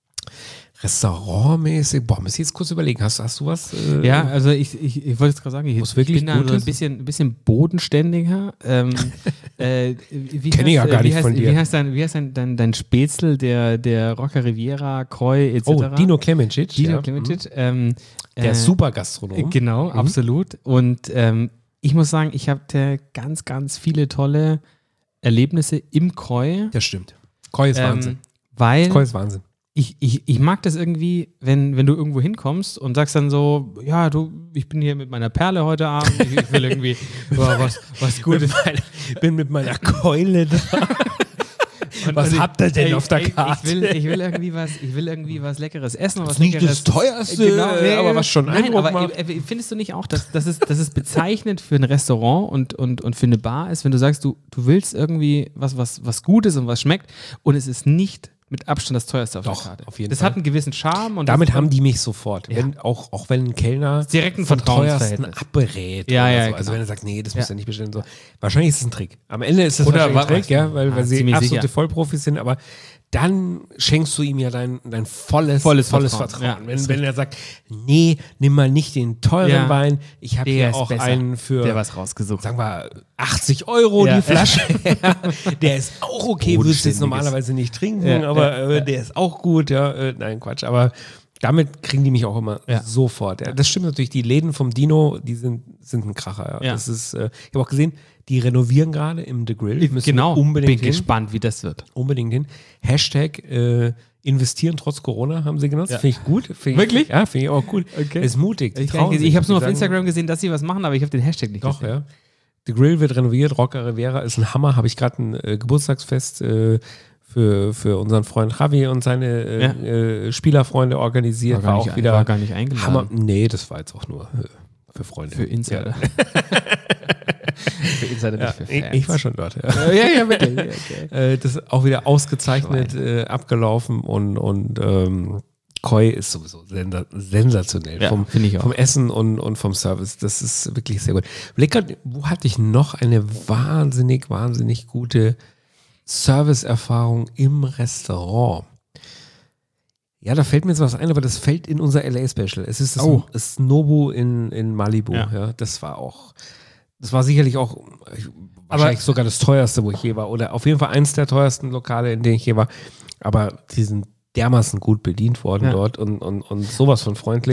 Restaurantmäßig. Boah, muss ich jetzt kurz überlegen. Hast, hast du was? Äh, Ja, also ich, ich, ich wollte jetzt gerade sagen, ich, Was wirklich ich bin da gut so ein ist? bisschen, ein bisschen bodenständiger. Ähm, äh, wie Kenn ich ja heißt, gar äh, wie nicht heißt, von dir. Wie heißt dein, wie heißt dein, dein, dein Spätzle, der, der Rocca Riviera, Koi et cetera? Oh, Dino Clemencic. Dino ja. Clemencic. Ähm, Der äh, ist super Gastronom. Genau, absolut. Und ähm, ich muss sagen, ich habe ganz, ganz viele tolle Erlebnisse im Koi. Das stimmt. Koi ist Wahnsinn. Ähm, weil Koi ist Wahnsinn. ich, ich, ich mag das irgendwie, wenn, wenn du irgendwo hinkommst und sagst dann so, ja, du, ich bin hier mit meiner Perle heute Abend, ich, ich will irgendwie boah, was, was Gutes. Ich bin mit meiner Keule da. Was Und habt ihr denn ey, auf der ey, Karte? Ich will, ich will irgendwie was, ich will irgendwie was Leckeres essen, was nicht Leckeres. das teuerste, aber was schon Nein, Eindruck aber macht. äh, äh, findest du nicht auch, dass, dass, es, dass es bezeichnend für ein Restaurant und, und, und für eine Bar ist, wenn du sagst, du, du willst irgendwie was, was, was Gutes und was schmeckt und es ist nicht mit Abstand das teuerste auf Doch, der Karte. auf jeden das Fall. hat einen gewissen Charme. Und Damit das, haben die mich sofort. Ja. Wenn, auch, auch wenn ein Kellner Direkt ein vom teuersten Vertrauensverhältnis. abberät. Ja, oder ja, so. genau. Also wenn er sagt, nee, das Ja. muss er nicht bestellen. So. Wahrscheinlich ist es ein Trick. Am Ende ist das Oder wahrscheinlich ein wa- Trick, ja, weil, Ah, weil sie ziemlich absolute sicher. Vollprofis sind, aber dann schenkst du ihm ja dein, dein volles, Volles volles Vertrauen. Vertrauen. Ja, wenn, ist wenn er sagt, nee, nimm mal nicht den teuren Ja. Wein, ich habe Der hier ist auch besser. einen für der was rausgesucht. sagen wir, achtzig Euro Ja. die Flasche. Der ist auch okay, würdest du jetzt Bodenständiges. normalerweise nicht trinken, Ja, aber ja, äh, der ist auch gut. Ja, äh, nein, Quatsch. Aber damit kriegen die mich auch immer Ja. sofort. Ja. Das stimmt natürlich, die Läden vom Dino, die sind, sind ein Kracher. Ja. Ja. Das ist, äh, ich habe auch gesehen, die renovieren gerade im The Grill. Müssen Genau, wir unbedingt bin hin. gespannt, wie das wird. Unbedingt hin. Hashtag äh, investieren trotz Corona haben sie genutzt. Ja. Finde ich gut. Find Wirklich? Ich, ja, finde ich auch gut. Okay. Ist mutig. Die Ich, trauen sich. ich habe es nur Die auf sagen- Instagram gesehen, dass sie was machen, aber ich habe den Hashtag nicht Doch, gesehen. ja. The Grill wird renoviert, Rocca Rivera ist ein Hammer. Habe ich gerade ein äh, Geburtstagsfest äh, für, für unseren Freund Javi und seine äh, Ja. äh, Spielerfreunde organisiert. War, gar War nicht, auch wieder war gar nicht eingeladen. Hammer. Nee, das war jetzt auch nur äh, für Freunde. Für Insider. für Insider, Ja, nicht für ich, Fans. ich war schon dort. Ja. ja, ja, bitte. Okay. äh, das ist auch wieder ausgezeichnet äh, abgelaufen und, und ähm, Koi ist sowieso sensa sensationell. Ja, vom, finde ich auch. vom Essen und, und vom Service. Das ist wirklich sehr gut. Blick grad, wo hatte ich noch eine wahnsinnig, wahnsinnig gute Serviceerfahrung im Restaurant? Ja, da fällt mir jetzt was ein, aber das fällt in unser L A-Special. Es ist das, Oh. das Nobu in, in Malibu. Ja. Ja. Das war auch, das war sicherlich auch wahrscheinlich sogar das teuerste, wo ich je war. Oder auf jeden Fall eins der teuersten Lokale, in denen ich je war. Aber die sind dermaßen gut bedient worden Ja. dort und, und, und sowas von freundlich.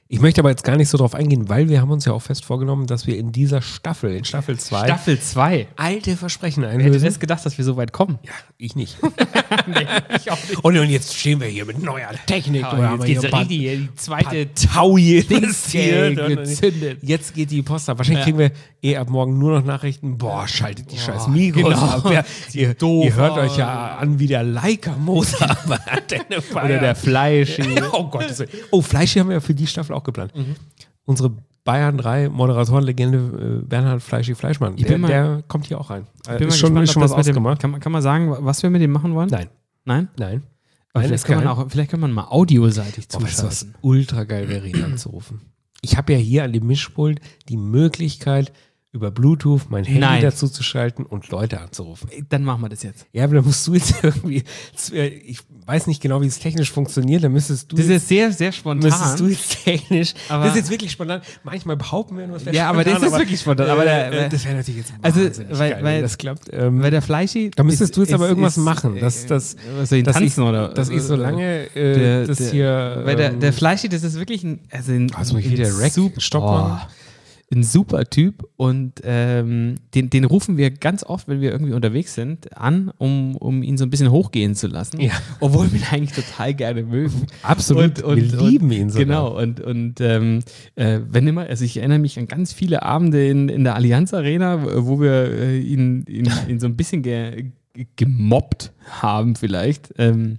Ich möchte aber jetzt gar nicht so drauf eingehen, weil wir haben uns ja auch fest vorgenommen, dass wir in dieser Staffel, in Staffel zwei, Staffel zwei. alte Versprechen Wer hätte einlösen. das gedacht, dass wir so weit kommen? Ja, ich nicht. Nee, ich auch nicht. Und, und jetzt stehen wir hier mit neuer Technik. Ja, oder haben jetzt wir geht's hier ein paar- richtig, die zweite Taui Dings hier investiert. gezündet. Jetzt geht die Post ab. Wahrscheinlich Ja. kriegen wir eh ab morgen nur noch Nachrichten. Boah, schaltet die scheiß Mikros genau. ab. Ja, ihr, doof ihr hört aus. euch ja an wie der Leica-Motor. Oder der Fleisch. Oh Gott. Oh, Fleisch haben wir ja für die Staffel auch geplant. Unsere Bayern drei Moderatorenlegende äh, Bernhard Fleischi Fleischmann. Ich Der, bin mal- der kommt hier auch rein. Ich bin ist mal schon, gespannt, ist schon ob was das mit dem, ausgemacht. kann, man- kann man sagen, was wir mit dem machen wollen? Nein, Nein? nein. Aber Nein, vielleicht, ist kann man geil. auch, vielleicht kann man mal audioseitig Oh, weißt du, was zuschalten. ultra geil wäre, ihn anzurufen. Ich habe ja hier an dem Mischpult die Möglichkeit, über Bluetooth mein Handy Nein. dazu zu schalten und Leute anzurufen. Dann machen wir das jetzt. Ja, aber da musst du jetzt irgendwie, ich weiß nicht genau, wie es technisch funktioniert, da müsstest du Das ist jetzt, jetzt sehr, sehr spontan. müsstest du jetzt technisch, Aber- das ist jetzt wirklich spontan. Manchmal behaupten wir nur, es wäre Ja, aber spontan, das ist wirklich spontan. Aber der- äh, das wäre natürlich jetzt Also, wahnsinnig weil- geil, weil- wenn das klappt. Ähm, Weil der Fleischi. da müsstest du jetzt ist- aber irgendwas ist- machen, dass, dass, Was soll ich dass, tanzen ich, oder? dass ich so lange äh, Der- das der- hier... Weil der, ähm, der Fleischi, das ist wirklich ein. Also ein, Ah, jetzt muss ich wieder Rack- super, Stopp machen. ein super Typ und ähm, den, den rufen wir ganz oft, wenn wir irgendwie unterwegs sind, an, um, um ihn so ein bisschen hochgehen zu lassen. Ja. Obwohl wir ihn eigentlich total gerne mögen. Absolut, wir lieben ihn sogar. Genau, und, und ähm, äh, wenn immer, also ich erinnere mich an ganz viele Abende in, in der Allianz Arena, wo wir äh, ihn, ihn, ihn so ein bisschen ge, gemobbt haben vielleicht. Ähm,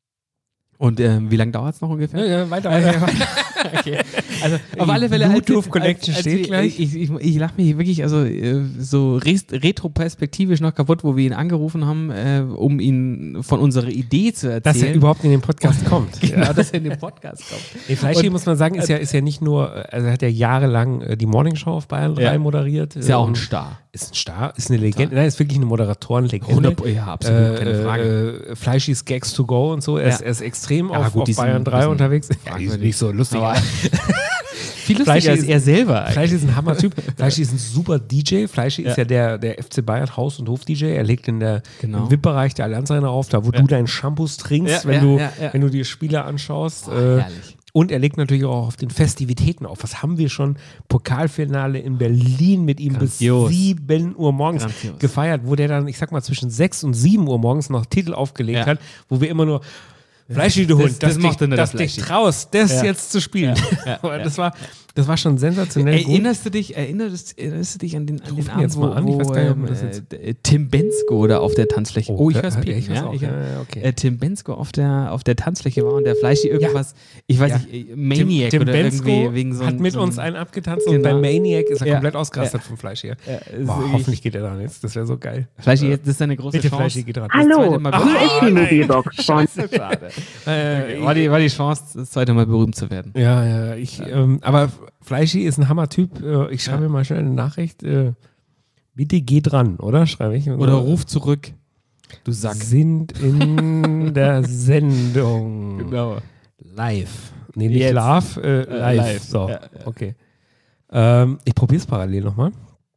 und ähm, wie lange dauert es noch ungefähr? Ja, ja, weiter, weiter, weiter. Okay. Also auf alle Fälle. als- Bluetooth Connection als- als steht wir- gleich. Ich, ich, ich lache mich wirklich also äh, so res- retroperspektivisch noch kaputt, wo wir ihn angerufen haben, äh, um ihn von unserer Idee zu erzählen. Dass er überhaupt in den Podcast kommt. genau, dass er in den Podcast kommt. Nee, Fleischi, Und- muss man sagen, ist ja, ist ja nicht nur, also er hat ja jahrelang äh, die Morningshow auf Bayern drei Ja. moderiert. Ist ja auch ein Ähm, Star. Ist ein Star, ist eine Legende. Nein, ist wirklich eine Moderatorenlegende. hundert ja, absolut, keine Frage. Äh, äh, Fleischis Gags to go und so. Er, ist, Ja. er ist extrem Ja, auf, gut, die auf Bayern sind- drei die sind unterwegs. Ja, die sind fragwürdig. nicht so lustig. Aber- aber Viel lustiger Fleischi als ist- er selber eigentlich. Fleischi ist ein Hammer-Typ. Fleischi ist ein super D J. Fleischi ist Ja. ja der, der F C Bayern Haus- und Hof-D J. Er legt in der, Genau. im V I P-Bereich der Allianz Arena auf, da wo du deinen Shampoos trinkst, Ja, wenn, ja, du, ja, ja. wenn du die Spiele anschaust. Oh, äh, herrlich. Und er legt natürlich auch auf den Festivitäten auf. Was haben wir schon? Pokalfinale in Berlin mit ihm Grandios. bis sieben Uhr morgens Grandios. gefeiert, wo der dann, ich sag mal, zwischen sechs und sieben Uhr morgens noch Titel aufgelegt Ja. hat, wo wir immer nur Fleischi, du Das- Hund, das dass mochte dich, nur der dass dich Fleischi. traust, das Ja. jetzt zu spielen. Ja, Aber ja. das, war, das war schon sensationell gut. Erinnerst du dich, erinnerst, erinnerst du dich an den, an den Ruf ihn Abend, jetzt mal wo, an, ich wo weiß gar nicht, ob ähm, man das jetzt- äh, Tim Bensko da auf der Tanzfläche, oh, ich ja, hör's ja, piepen, ich hör's ja, auch. ich, Ja, ja, okay. äh, Tim Bensko auf der, auf der Tanzfläche war und der Fleischi irgendwas, ich weiß Ja. nicht, äh, Maniac Tim oder Bensko irgendwie wegen so hat mit so uns einen abgetanzt und Genau. bei Maniac ist er Ja. komplett ausgerastet Ja. vom Fleisch hier. Ja, ist Boah, wirklich- hoffentlich geht er da jetzt. Das wäre so geil. Fleischi, jetzt ist deine große Bitte, Chance. Fleischi, geht dran. Das zweite Hallo, Mal hier ist die Mobilbox von Schade. Äh, War die, war die Chance, das zweite Mal berühmt zu werden. Ja, ja, ich, ähm, aber Fleischi ist ein Hammer-Typ. Äh, ich schreibe Ja. mir mal schnell eine Nachricht. Äh, bitte geh dran, oder? Schreibe ich. Oder ruf zurück, du Sack. Sind in der Sendung. Genau. Live. Nee, nicht Jetzt. live, äh, live. live. So, Ja, ja. okay. Ähm, ich probiere es parallel nochmal.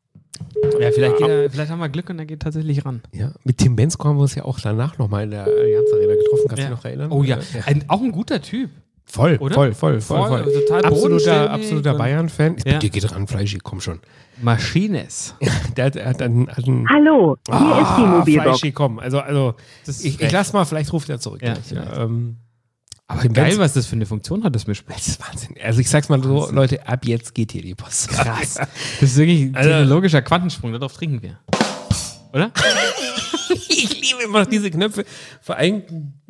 Ja, vielleicht, geht er, vielleicht haben wir Glück und er geht tatsächlich ran. Ja. Mit Tim Bensko haben wir uns ja auch danach nochmal in der Allianz Arena getroffen. Kannst du Ja. dich noch erinnern? Oh ja, Äh, ein, auch ein guter Typ. Voll, Oder? voll, voll, voll, Voll, voll. total Absoluter, bodenständig absoluter und- Bayern-Fan. Ja. Bitte geht ran, Fleischi, komm schon. Maschines. Der hat, er hat einen, hat einen Hallo, hier ist die Ah, Mobilbox. Fleischi, komm. Also, also Das ist ich, ich recht. lass mal, vielleicht ruft er zurück. Ja, gleich. vielleicht. ähm, Aber Tim geil, Benz- was das für eine Funktion hat, das Mischpult. das ist Wahnsinn. Also ich sag's mal so, Leute, ab jetzt geht hier die Post. Krass. Das ist wirklich ein Also- technologischer Quantensprung, darauf trinken wir. Oder? Ich liebe immer noch diese Knöpfe. Vor allem,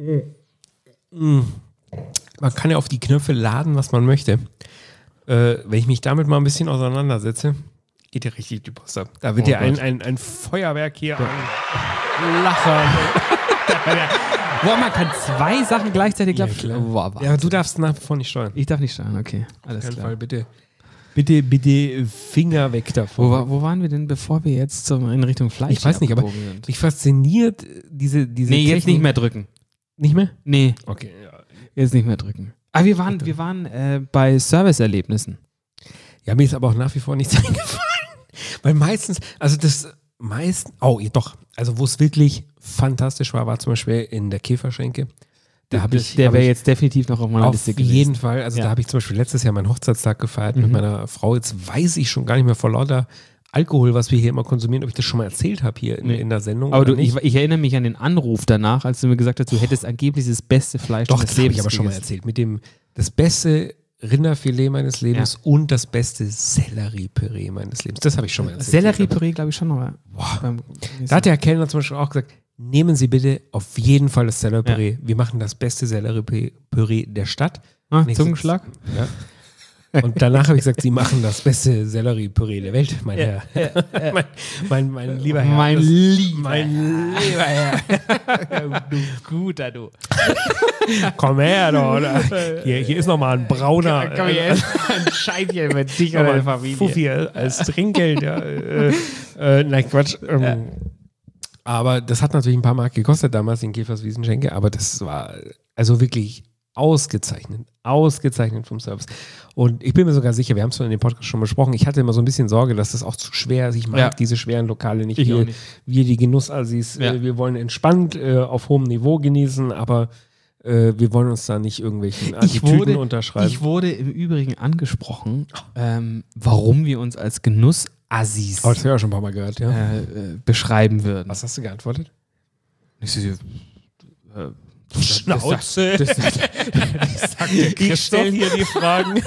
mm, man kann ja auf die Knöpfe laden, was man möchte. Äh, wenn ich mich damit mal ein bisschen auseinandersetze, geht ja richtig die Post ab. Da wird Oh ja ein, Gott. ein, ein Feuerwerk hier an Lachern. Boah, man kann zwei Sachen gleichzeitig Ja, laufen. klar. Boah, Ja, aber du darfst nach wie vor nicht steuern. ich darf nicht steuern, okay. Alles Auf jeden klar. Fall, bitte. Bitte, bitte Finger weg davon. Wo, wa- wo waren wir denn, bevor wir jetzt zum, in Richtung Fleisch Ich weiß nicht, aber abgebogen sind? mich fasziniert diese, diese Nee, jetzt Technik- nicht mehr drücken. Nicht mehr? Nee, Okay, ja. jetzt nicht mehr drücken. Ah, wir waren, wir waren äh, bei Serviceerlebnissen. Ja, mir ist aber auch nach wie vor nichts eingefallen. Weil meistens, also das meisten, oh, ja, doch, also wo es wirklich fantastisch war, war zum Beispiel in der Käferschenke. Da hab ich, der hab wäre ich jetzt definitiv noch auf meiner auf Liste gewesen. jeden Fall. Also Ja. da habe ich zum Beispiel letztes Jahr meinen Hochzeitstag gefeiert Mhm. mit meiner Frau. Jetzt weiß ich schon gar nicht mehr vor lauter Alkohol, was wir hier immer konsumieren, ob ich das schon mal erzählt habe hier in, Nee. in der Sendung. Aber oder du, ich, nicht. ich erinnere mich an den Anruf danach, als du mir gesagt hast, du hättest angeblich das beste Fleisch Doch, deines das habe Lebens ich aber schon mal gegessen. erzählt. Mit dem das beste Rinderfilet meines Lebens und das beste Selleriepüree meines Lebens. Das habe ich schon mal erzählt. Selleriepüree, glaube ich, schon noch. Beim, Da hat der Kellner zum Beispiel auch gesagt, nehmen Sie bitte auf jeden Fall das Selleriepüree. Wir machen das beste Selleriepüree der Stadt. ah, Und ich Zungenschlag? so, ja. Und danach habe ich gesagt, Sie machen das beste Selleriepüree der Welt, mein Herr. mein, mein, mein lieber Herr. Mein Das- lieber Mein lieber Herr. du guter, du. Komm her, doch. Oder? Hier, hier ist nochmal ein brauner Komm hier, äh, ein Scheibchen mit dich noch oder mal der ein Familie. Fuffi als Trinkgeld. Ja. Äh, äh, nein, Quatsch. Ähm, Aber das hat natürlich ein paar Mark gekostet damals, den Käfers Wiesenschenke, aber das war also wirklich ausgezeichnet, ausgezeichnet vom Service. Und ich bin mir sogar sicher, wir haben es in dem Podcast schon besprochen, ich hatte immer so ein bisschen Sorge, dass das auch zu schwer ist. Ich mag Ja. diese schweren Lokale nicht. Ich Wir, auch nicht. wir die Genussassis, Ja. äh, wir wollen entspannt äh, auf hohem Niveau genießen, aber äh, wir wollen uns da nicht irgendwelchen Ich Attitüden wurde, unterschreiben. ich wurde im Übrigen angesprochen, ähm, warum wir uns als Genussassis aber das habe ich auch schon ein paar Mal gehört, ja. äh, äh, beschreiben würden. Was hast du geantwortet? Ich so, äh, Schnauze. Das, das, das, das sagt der Ich stelle hier die Fragen.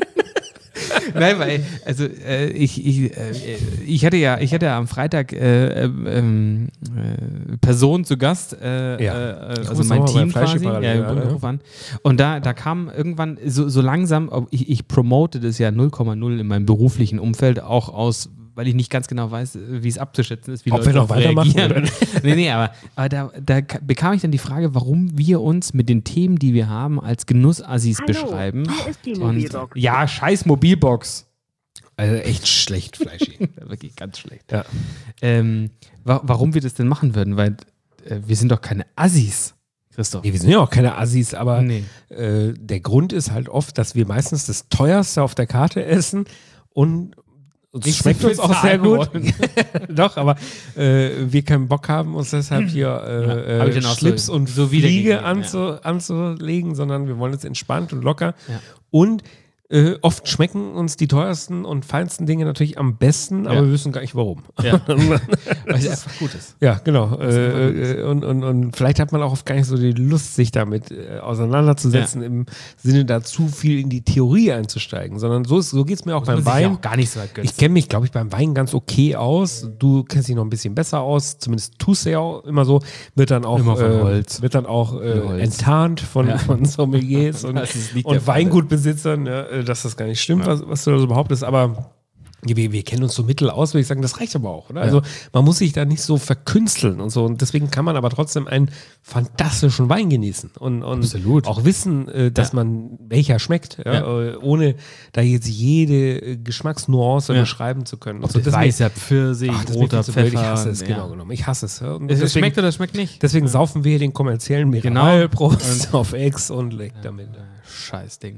Nein, weil, also äh, ich, ich, äh, ich hatte ja, ich hatte ja am Freitag äh, ähm, äh, Personen zu Gast, äh, Ja. äh, Ich also rufe mein noch mal Team bei quasi. Fleischparallel Ja, an, ich ja. ruf an. Und da, da kam irgendwann so, so langsam, ob ich, ich promote das ja null Komma null in meinem beruflichen Umfeld, auch aus, weil ich nicht ganz genau weiß, wie es abzuschätzen ist, wie Ob Leute wir noch darauf weitermachen, reagieren. oder? nee, nee, aber, aber da, da ka- bekam ich dann die Frage, warum wir uns mit den Themen, die wir haben, als Genussassis Hallo, beschreiben. hier ist die Und, Mobilbox. ja, scheiß Mobilbox. Also echt schlecht, Fleischi. Wirklich ganz schlecht. Ja. Ähm, wa warum wir das denn machen würden, weil äh, wir sind doch keine Assis, Christoph. Nee, wir sind ja auch keine Assis, aber Nee. äh, der Grund ist halt oft, dass wir meistens das teuerste auf der Karte essen und es Nicht schmeckt so uns viel auch sehr zahlen gut. wollen. Doch, aber äh, wir keinen Bock haben, uns deshalb hier äh, Ja, hab ich äh, dann auch Schlips so- und so Fliege wiedergegeben, anzu anzulegen, sondern wir wollen es entspannt und locker. Ja. Und äh, oft schmecken uns die teuersten und feinsten Dinge natürlich am besten, aber Ja. wir wissen gar nicht warum. Ja. Weil es einfach gut ist. Ja, genau. Äh, äh, und, und, und vielleicht hat man auch oft gar nicht so die Lust, sich damit äh, auseinanderzusetzen, im Sinne da zu viel in die Theorie einzusteigen, sondern so, ist- so geht es mir auch beim Muss man sich ja Wein. auch gar nicht so weit gönnen. Ich kenne mich, glaube ich, beim Wein ganz okay aus. Du kennst dich noch ein bisschen besser aus. Zumindest tust du ja auch immer so. Wird dann auch, Immer von äh, Holz. Wird dann auch äh, Holz. enttarnt von, Ja. von Sommeliers und, Das ist nicht der und Fall. Weingutbesitzern, ja, äh, dass das gar nicht stimmt, was, was du da so behauptest. Aber wir, wir kennen uns so mittel aus, würde ich sagen, das reicht aber auch. Oder? Also man muss sich da nicht so verkünsteln und so. Und deswegen kann man aber trotzdem einen fantastischen Wein genießen. Und, und Absolut. auch wissen, äh, dass Ja. man welcher schmeckt, ja, Ja. äh, ohne da jetzt jede äh, Geschmacksnuance Ja. beschreiben zu können. Also weißer Pfirsich, Ach, das roter ist mir viel zu blöd. Pfeffer. Ich hasse es, ja. genau genommen. Ich hasse es. Ja. Und Es deswegen, schmeckt oder es schmeckt nicht. deswegen saufen wir hier den kommerziellen Genau. Mineralprost auf Ex und legt damit. Scheiß Ding.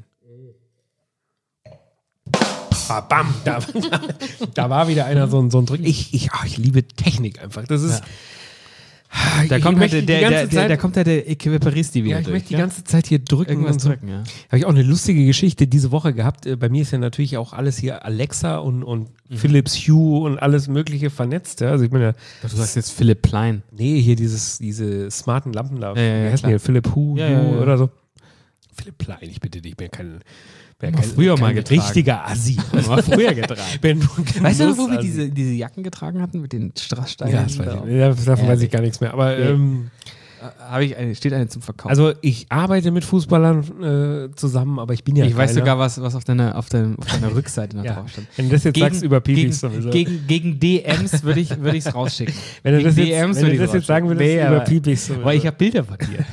Ah, bam, da, da war wieder einer so ein, so ein Drück. Ich, ich, ach, ich liebe Technik einfach. Das ist. Ah, Da ich kommt halt möchte der, die der, ganze der, Zeit- der kommt halt der Equiparisti wieder Ja, ich durch. möchte die ganze Zeit hier drücken. Irgendwas und so. drücken, ja. Habe ich auch eine lustige Geschichte diese Woche gehabt. Äh, Bei mir ist ja natürlich auch alles hier Alexa und, und Mhm. Philips Hue und alles Mögliche vernetzt. Ja. Also ich bin ja, Du sagst jetzt Philipp Plein. nee, hier dieses, diese smarten Lampen da. Ja, ja, ja, Wie heißen die klar. hier? Philipp Hue, Ja, ja, Hue ja. oder so. Philipp Plein, ich bitte dich, ich bin kein, bin Mal kein, früher mal kein getragen. richtiger Assi. Mal früher getragen. bin nur ein Weißt du noch, wo wir Genussassi. diese, diese Jacken getragen hatten mit den Strasssteinen? Ja, das weiß ich, ja, davon weiß ich gar nichts mehr. Aber ähm, Habe ich eine, steht eine zum Verkauf. also ich arbeite mit Fußballern äh, zusammen, aber ich bin ja ich weiß keiner. sogar, was, was auf, deiner, auf, deinem, auf deiner Rückseite noch Ja. drauf stand. Wenn du das jetzt sagst über Pipis gegen, sowieso. gegen, gegen D Ms würde ich es rausschicken. Wenn du Gegen das jetzt, D Ms wenn würde du ich's das jetzt sagen rausschicken. würdest Nee, über aber- Pipis sowieso. Weil ich habe Bilder von dir.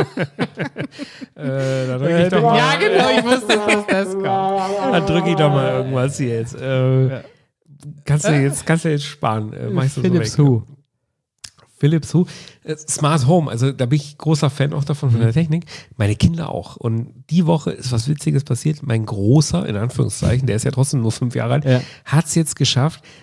äh, da drücke ich doch mal. Ja, genau, ich wusste, dass das kommt. Da drücke ich doch mal irgendwas hier jetzt. Äh, kannst, du jetzt kannst du jetzt sparen. Äh, mach ich so Philips so weg. Hue. Philips Hue. Äh, Smart Home, also da bin ich großer Fan auch davon, von Mhm. der Technik. Meine Kinder auch. Und die Woche ist was Witziges passiert. Mein Großer, in Anführungszeichen, der ist ja trotzdem nur fünf Jahre alt, Ja. hat es jetzt geschafft,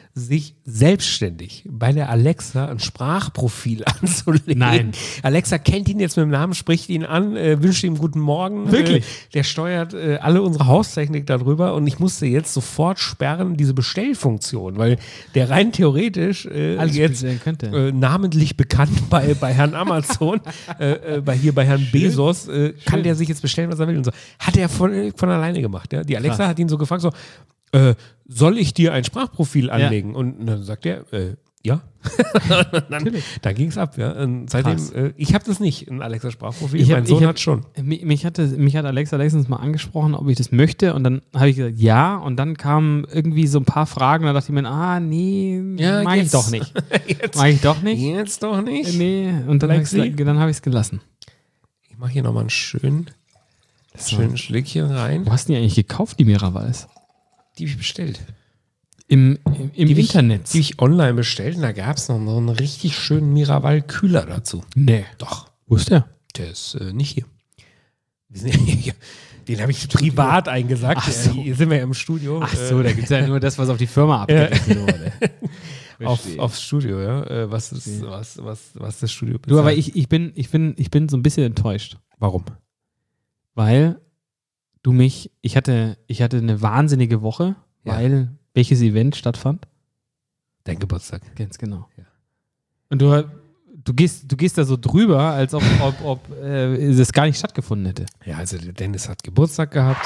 sich selbstständig bei der Alexa ein Sprachprofil anzulegen. Nein. Alexa kennt ihn jetzt mit dem Namen, spricht ihn an, äh, wünscht ihm guten Morgen. Wirklich? Äh, der steuert äh, alle unsere Haustechnik darüber und ich musste jetzt sofort sperren, diese Bestellfunktion, weil der rein theoretisch äh, Alles jetzt bestellen könnte. äh, namentlich bekannt bei, bei Herrn Amazon, äh, äh, bei hier bei Herrn Bezos, äh, kann der sich jetzt bestellen, was er will und so. Hat er von, von alleine gemacht. Ja? Die Alexa Krass. hat ihn so gefragt, so, äh, soll ich dir ein Sprachprofil anlegen? Ja. Und dann sagt er, äh, ja. dann dann ging es ab. Ja. Und seitdem, äh, ich habe das nicht, ein Alexa-Sprachprofil. Ich mein hab, Sohn ich hab, hat schon. Mich, mich, hatte, mich hat Alexa letztens mal angesprochen, ob ich das möchte. Und dann habe ich gesagt, ja. Und dann kamen irgendwie so ein paar Fragen. Da dachte ich mir, ah, nee, Ja, mag ich jetzt. doch nicht. jetzt, Mag ich doch nicht. jetzt doch nicht. Nee. Und dann habe ich Alexi? es gelassen. Ich mache hier nochmal einen schönen, schönen Schlückchen rein. Wo hast du die eigentlich gekauft, die Miravals? Die habe ich bestellt. Im, im, im Die Internet? Ich, die ich online bestellt und da gab es noch so einen richtig schönen Miraval-Kühler dazu. Nee. Doch. Wo ist der? Der ist äh, nicht hier. Wir sind ja hier. Den habe ich privat eingesagt. Ach so. Äh, Hier sind wir ja im Studio. Ach so, äh, da gibt es ja nur das, was auf die Firma abgerechnet wurde. auf, Verstehe. aufs Studio, ja. Äh, was, ist, was, was, was das Studio Du, aber bezahlt. ich, ich, bin, ich, bin, ich bin so ein bisschen enttäuscht. Warum? Weil du mich, ich hatte, ich hatte eine wahnsinnige Woche, Ja. weil welches Event stattfand? Dein Geburtstag. Ganz genau. Ja. Und du, du, gehst, du gehst da so drüber, als ob, ob, ob äh, es gar nicht stattgefunden hätte. Ja, also der Dennis hat Geburtstag gehabt.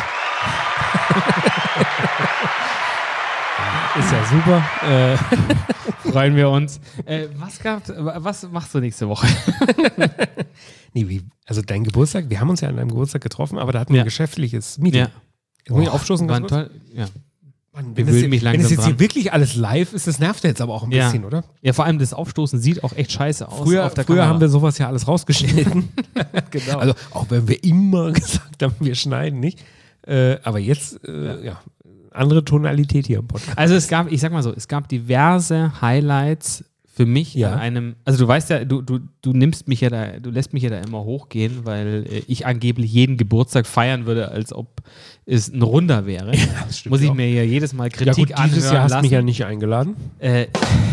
Ist ja super. Äh, freuen wir uns. Äh, was, gab, was machst du nächste Woche? Nee, wie, also dein Geburtstag, wir haben uns ja an deinem Geburtstag getroffen, aber da hatten wir Ja. ein geschäftlich Meeting. Ja. Jetzt muss ich aufstoßen War ganz ein kurz. toll, ja. Mann, Wir wenn, das, gewöhnen mich wenn langsam es jetzt dran. hier wirklich alles live ist, das nervt jetzt aber auch ein Ja. bisschen, oder? ja, vor allem das Aufstoßen sieht auch echt scheiße aus. Früher, auf der früher Kamera. haben wir sowas ja alles rausgeschnitten. genau. Also auch wenn wir immer gesagt haben, wir schneiden nicht. Äh, aber jetzt, äh, ja, andere Tonalität hier im Podcast. Also es gab, ich sag mal so, es gab diverse Highlights für mich Ja. an einem, also du weißt ja, du, du, du nimmst mich ja da, du lässt mich ja da immer hochgehen, weil äh, ich angeblich jeden Geburtstag feiern würde, als ob es ein Runder wäre. das stimmt Muss ich auch. mir ja jedes Mal Ja Kritik gut, anhören dieses Jahr hast du lassen. mich ja nicht eingeladen. Äh,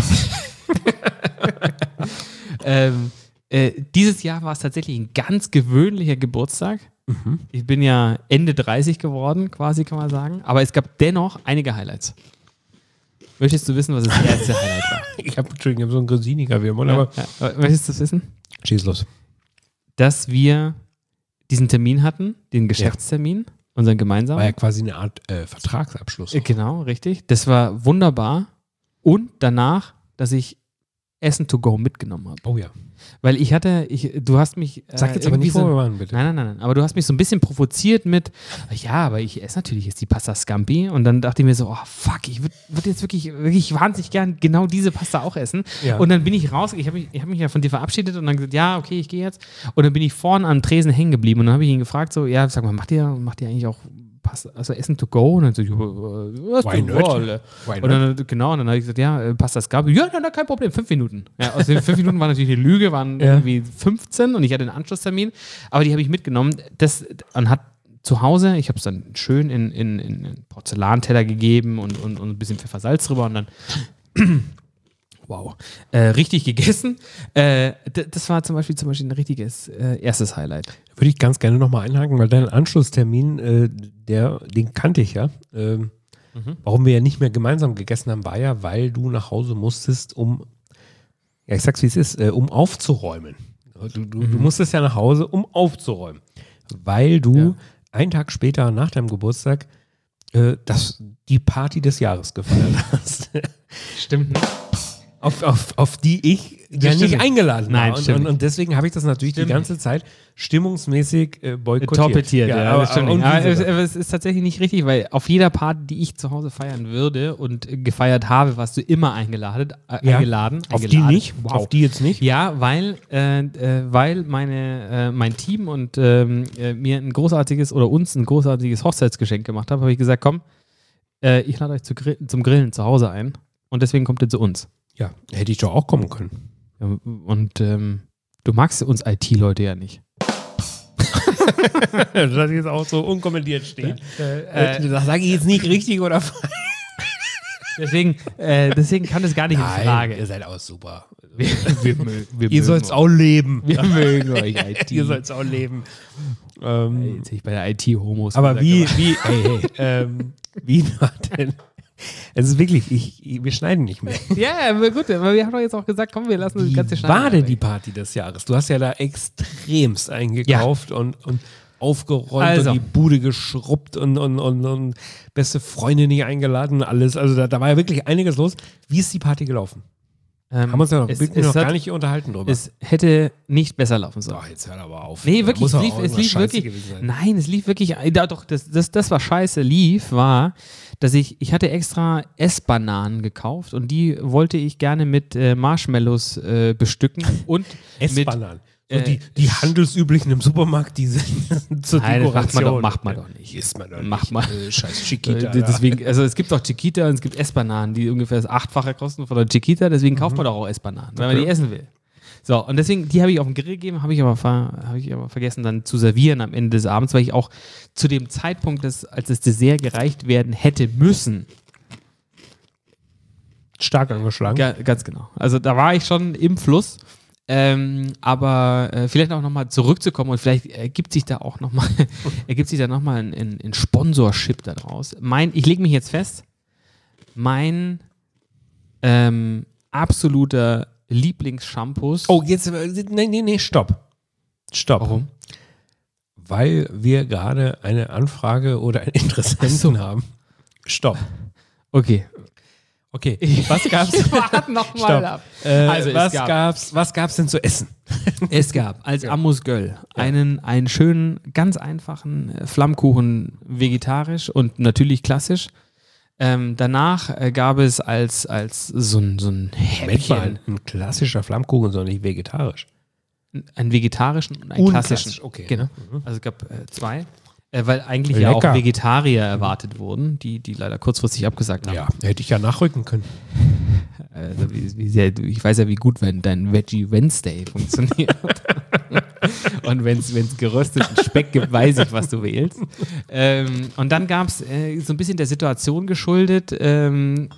ähm, äh, dieses Jahr war es tatsächlich ein ganz gewöhnlicher Geburtstag. Mhm. Ich bin ja Ende dreißig geworden, quasi kann man sagen. Aber es gab dennoch einige Highlights. Möchtest du wissen, was das erste Highlight war? Ich habe Entschuldigung, ich hab so einen Grasiniker wie immer, aber ja, ja. Möchtest du es wissen? schieß los. Dass wir diesen Termin hatten, den Geschäftstermin, unseren gemeinsamen. War ja quasi eine Art äh, Vertragsabschluss. Äh, Genau, richtig. Das war wunderbar. Und danach, dass ich Essen to go mitgenommen habe. Oh ja. Weil ich hatte, ich, du hast mich. Äh, Sag jetzt aber irgendwie nicht, so, wo wir waren, bitte. Nein, nein, nein, nein. Aber du hast mich so ein bisschen provoziert mit, ja, aber ich esse natürlich jetzt die Pasta Scampi. Und dann dachte ich mir so, oh fuck, ich würde würd jetzt wirklich, wirklich wahnsinnig gern genau diese Pasta auch essen. Ja. Und dann bin ich raus, ich habe mich, ich hab mich ja von dir verabschiedet und dann gesagt, ja, okay, ich gehe jetzt. Und dann bin ich vorne am Tresen hängen geblieben und dann habe ich ihn gefragt, so, ja, sag mal, macht ihr, macht ihr eigentlich auch Pasta, also Essen to go? Und dann so, ja, was Why du not? wolle. Why Und dann, genau, und dann habe ich gesagt, ja, äh, Pasta Scampi. Ja, na, na, kein Problem, fünf Minuten. Ja, aus den fünf Minuten war natürlich eine Lüge, waren Ja. irgendwie fünfzehn und ich hatte einen Anschlusstermin, aber die habe ich mitgenommen. Das, und hat zu Hause, ich habe es dann schön in, in, in einen Porzellanteller gegeben und, und, und ein bisschen Pfeffersalz drüber und dann wow, äh, richtig gegessen. Äh, d- das war zum Beispiel, zum Beispiel ein richtiges äh, erstes Highlight. Würde ich ganz gerne nochmal einhaken, weil dein Anschlusstermin, äh, der, den kannte ich ja. Ähm, Mhm. Warum wir ja nicht mehr gemeinsam gegessen haben, war ja, weil du nach Hause musstest, um, ja, ich sag's wie es ist, äh, um aufzuräumen. Du, du, Mhm. du musstest ja nach Hause, um aufzuräumen. Weil du Ja. einen Tag später nach deinem Geburtstag äh, das, die Party des Jahres gefeiert hast. Stimmt. auf, auf, auf die ich Das ja stimmt nicht nicht. eingeladen Nein, war. Und, stimmt und, und deswegen habe ich das natürlich Stimmt die ganze Zeit stimmungsmäßig äh, boykottiert. Torpediert, ja, aber, das stimmt aber, nicht. Aber irgendwie es, so. aber es ist tatsächlich nicht richtig, weil auf jeder Party, die ich zu Hause feiern würde und äh, gefeiert habe, warst du immer eingeladen. Äh, Ja. eingeladen Auf die eingeladen. nicht? Wow. Auf die jetzt nicht? Ja, weil, äh, äh, weil meine, äh, mein Team und ähm, äh, mir ein großartiges oder uns ein großartiges Hochzeitsgeschenk gemacht haben, habe ich gesagt, komm, äh, ich lade euch zu Gri- zum Grillen zu Hause ein und deswegen kommt ihr zu uns. Ja, hätte ich doch auch kommen können. Ja, und ähm, du magst uns I T-Leute ja nicht. Das jetzt auch so unkommentiert steht. Äh, das sage ich jetzt nicht richtig oder falsch. Deswegen, äh, deswegen kann das gar nicht in Frage. ihr seid auch super. Wir, wir, wir, wir Ihr sollt's auch leben. Wir mögen euch I T. Ihr sollt's auch leben. Ähm, Jetzt bin ich bei der I T-Homos. aber gesagt, wie, aber- wie, hey, hey, ähm, wie war denn? Es ist wirklich, ich, ich, wir schneiden nicht mehr. Ja, aber gut, aber wir haben doch jetzt auch gesagt, komm, wir lassen das Wie ganze Schneiden. war denn dabei. die Party des Jahres? Du hast ja da extremst eingekauft und, und aufgeräumt Also. und die Bude geschrubbt und, und, und, und beste Freundin nicht eingeladen und alles. Also da, da war ja wirklich einiges los. Wie ist die Party gelaufen? Ähm, Haben wir uns ja noch, es, wirklich es noch hat, gar nicht unterhalten drüber. Es hätte nicht besser laufen sollen. Ach, jetzt hör aber auf. Nee, Da wirklich, muss es doch lief, auch es irgendwas lief scheiße wirklich. gewesen sein. Nein, es lief wirklich. Ja, doch, das, das, das, was scheiße lief, war, dass ich, ich hatte extra Essbananen gekauft und die wollte ich gerne mit äh, Marshmallows äh, bestücken und mit. Essbananen. So äh, die, die handelsüblichen im Supermarkt, die sind zur Nein, das macht man Dekoration. doch, macht man doch nicht. Isst man doch Macht nicht. man. Äh, scheiß Äh, Chiquita. d- deswegen, also es gibt auch Chiquita und es gibt Essbananen, die ungefähr das Achtfache kosten von der Chiquita, deswegen kauft man doch auch Essbananen, wenn man Okay. die essen will. So, und deswegen, die habe ich auf den Grill gegeben, habe ich, aber ver, habe ich aber vergessen dann zu servieren am Ende des Abends, weil ich auch zu dem Zeitpunkt, des, als das Dessert gereicht werden hätte müssen, Stark angeschlagen. ga, ganz genau. Also da war ich schon im Fluss. Ähm, aber äh, vielleicht auch nochmal zurückzukommen und vielleicht ergibt sich da auch nochmal ergibt sich da nochmal ein, ein, ein Sponsorship daraus. Mein, ich lege mich jetzt fest, mein ähm, absoluter Lieblingsshampoos. Oh, jetzt, äh, nee, nee, nee, stopp. Stopp. Warum? Weil wir gerade eine Anfrage oder einen Interessenten haben. Stopp. Okay. Okay. Was gab's? Warte nochmal Stopp. ab. Äh, Also, es was gab- gab's, was gab's denn zu essen? Es gab als Amuse Göll einen, einen schönen, ganz einfachen äh, Flammkuchen vegetarisch und natürlich klassisch. Ähm, danach äh, gab es als, als so ein, so ein Moment mal, Häppchen ein klassischer Flammkuchen, sondern nicht vegetarisch. einen vegetarischen und einen Unklassisch, klassischen. okay. Genau. Mhm. Also es gab äh, zwei. Äh, weil eigentlich ja auch Lecker. Vegetarier erwartet wurden, die, die leider kurzfristig abgesagt haben. Ja, hätte ich ja nachrücken können. Also wie, wie sehr, du- ich weiß ja, wie gut wenn dein Veggie Wednesday funktioniert. Und wenn es gerösteten Speck gibt, weiß ich, was du wählst. Ähm, und dann gab es äh, so ein bisschen der Situation geschuldet, ähm,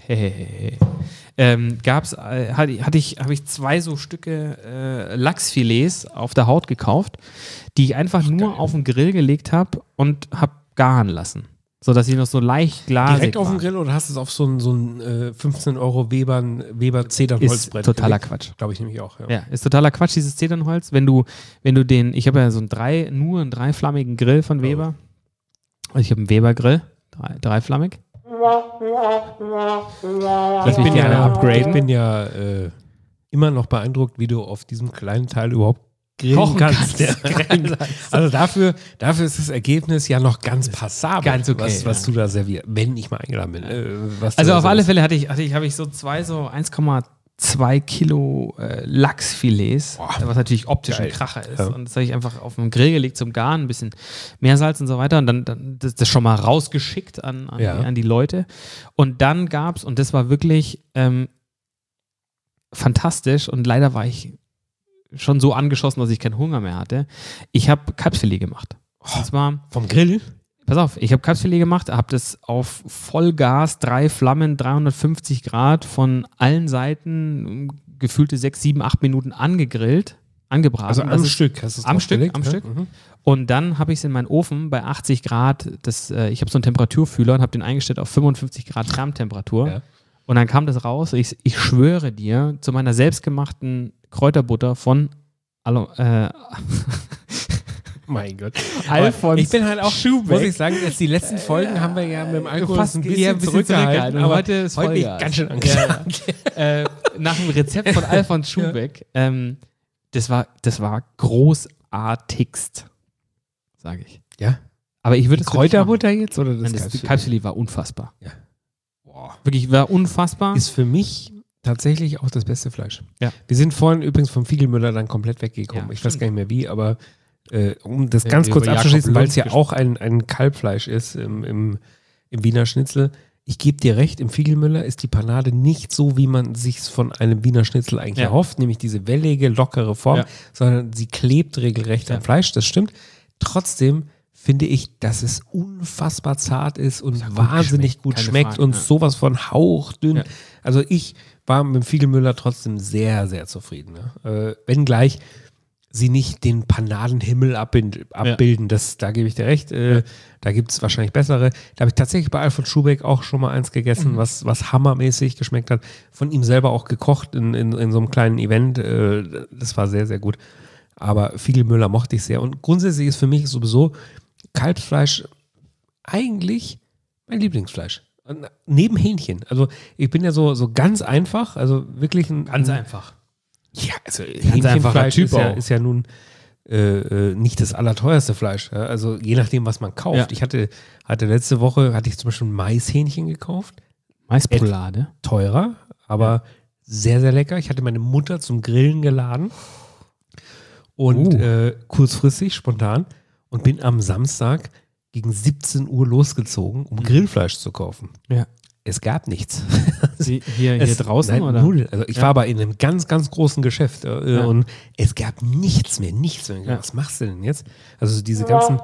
ähm, gab's, äh, hatte, hatte ich, habe ich zwei so Stücke äh, Lachsfilets auf der Haut gekauft, die ich einfach nur geil. auf den Grill gelegt habe und habe garen lassen. Sodass sie noch so leicht glasig Direkt auf dem waren. Grill oder hast du es auf so ein, so ein äh, fünfzehn Euro Weber, Weber Ist Zedernholzbrett totaler gelegt? Quatsch. Glaube ich nämlich auch. Ja. Ja, ist totaler Quatsch, dieses Zedernholz. Wenn du, wenn du den, ich habe ja so einen drei, nur einen dreiflammigen Grill von Weber. Also ich habe einen Weber-Grill, drei, dreiflammig. Lass Ich mich bin gerne ja, upgraden. ich bin ja äh, immer noch beeindruckt, wie du auf diesem kleinen Teil überhaupt grillen Kochen kannst. kannst. Ja. Also dafür, dafür ist das Ergebnis ja noch ganz passabel, Ganz okay, was, was ja. du da servierst, wenn ich mal eingeladen bin. Äh, was du Also da auf alle servierst. Fälle hatte ich, hatte ich, habe ich so zwei, so eins Komma zwei Kilo äh, Lachsfilets, Boah. was natürlich optisch ein Geil. Kracher ist. Ja. Und das habe ich einfach auf den Grill gelegt zum Garen, ein bisschen Meersalz und so weiter und dann, dann das, das schon mal rausgeschickt an, an, Ja. die, an die Leute. Und dann gab es, und das war wirklich ähm, fantastisch und leider war ich schon so angeschossen, dass ich keinen Hunger mehr hatte. Ich habe Kalbsfilet gemacht. Und zwar Vom Grill? Pass auf, ich habe Kalbsfilet gemacht, habe das auf Vollgas, drei Flammen, dreihundertfünfzig Grad von allen Seiten, gefühlte sechs, sieben, acht Minuten angegrillt, angebraten. Also Das am ist- Stück hast du es am Stück, draufgelegt, am ja? Stück. Mhm. Und dann habe ich es in meinen Ofen bei achtzig Grad, das, äh, ich habe so einen Temperaturfühler und habe den eingestellt auf fünfundfünfzig Grad Kerntemperatur. Ja. Und dann kam das raus, ich, ich schwöre dir, zu meiner selbstgemachten Kräuterbutter von Alo, äh, Mein Gott. Alfons Aber ich bin halt auch, Schubeck. muss ich sagen, jetzt die letzten Folgen haben wir ja mit dem Alkohol Fast ein eher bisschen, ein bisschen zurückgehalten, zurückgehalten. Und aber heute ist heute bin ich Vollgas. ganz schön Ja, angespannt. äh, nach dem Rezept von Alfons Schubeck, ähm, das war, das war großartigst, sage ich. Ja. Aber ich würde Die es wirklich Kräuterbutter jetzt oder machen. das, Nein, das Kalbsfilet? Kalbsfilet war unfassbar. Ja. Boah. Wirklich, war unfassbar. Ist für mich tatsächlich auch das beste Fleisch. Ja. Wir sind vorhin übrigens vom Fiegelmüller dann komplett weggekommen. Ja, ich weiß stimmt. gar nicht mehr wie, aber äh, um das Wir- ganz wir kurz über Jakob abzuschließen, weil es ja Lund auch ein, ein Kalbfleisch ist im, im, im Wiener Schnitzel. Ich gebe dir recht, im Fiegelmüller ist die Panade nicht so, wie man sich von einem Wiener Schnitzel eigentlich Ja. erhofft, nämlich diese wellige, lockere Form, Ja. sondern sie klebt regelrecht Ja. am Fleisch, das stimmt. Trotzdem finde ich, dass es unfassbar zart ist und Ja, gut wahnsinnig geschmeckt, gut keine schmeckt Frage, und ja. sowas von hauchdünn. Ja. Also ich war mit dem Fiegelmüller trotzdem sehr, sehr zufrieden. Ne? Äh, wenngleich sie nicht den Panadenhimmel abbild, abbilden, das, da gebe ich dir recht. Äh, da gibt es wahrscheinlich bessere. Da habe ich tatsächlich bei Alfred Schubeck auch schon mal eins gegessen, Mhm. was, was hammermäßig geschmeckt hat. Von ihm selber auch gekocht in, in, in so einem kleinen Event. Äh, das war sehr, sehr gut. Aber Fiegelmüller mochte ich sehr. Und grundsätzlich ist für mich sowieso Kalbsfleisch eigentlich mein Lieblingsfleisch. Und neben Hähnchen. Also ich bin ja so, so ganz einfach, also wirklich ein... Ganz ein, einfach. Ja, also einfacher Hähnchenfleisch Typ ist ja, auch. ist ja nun äh, äh, nicht das allerteuerste Fleisch. Ja? Also je nachdem, was man kauft. Ja. Ich hatte, hatte letzte Woche, hatte ich zum Beispiel ein Maishähnchen gekauft. Maispolade. Teurer, aber sehr, sehr lecker. Ich hatte meine Mutter zum Grillen geladen. Und Uh. äh, kurzfristig, spontan. Und bin am Samstag gegen siebzehn Uhr losgezogen, um Grillfleisch zu kaufen. Ja. Es gab nichts. Sie, hier, hier Es- draußen, nein, oder? Null. Also ich Ja. war aber in einem ganz, ganz großen Geschäft äh, Ja. und es gab nichts mehr, nichts mehr. Ja. Was machst du denn jetzt? Also diese ganzen.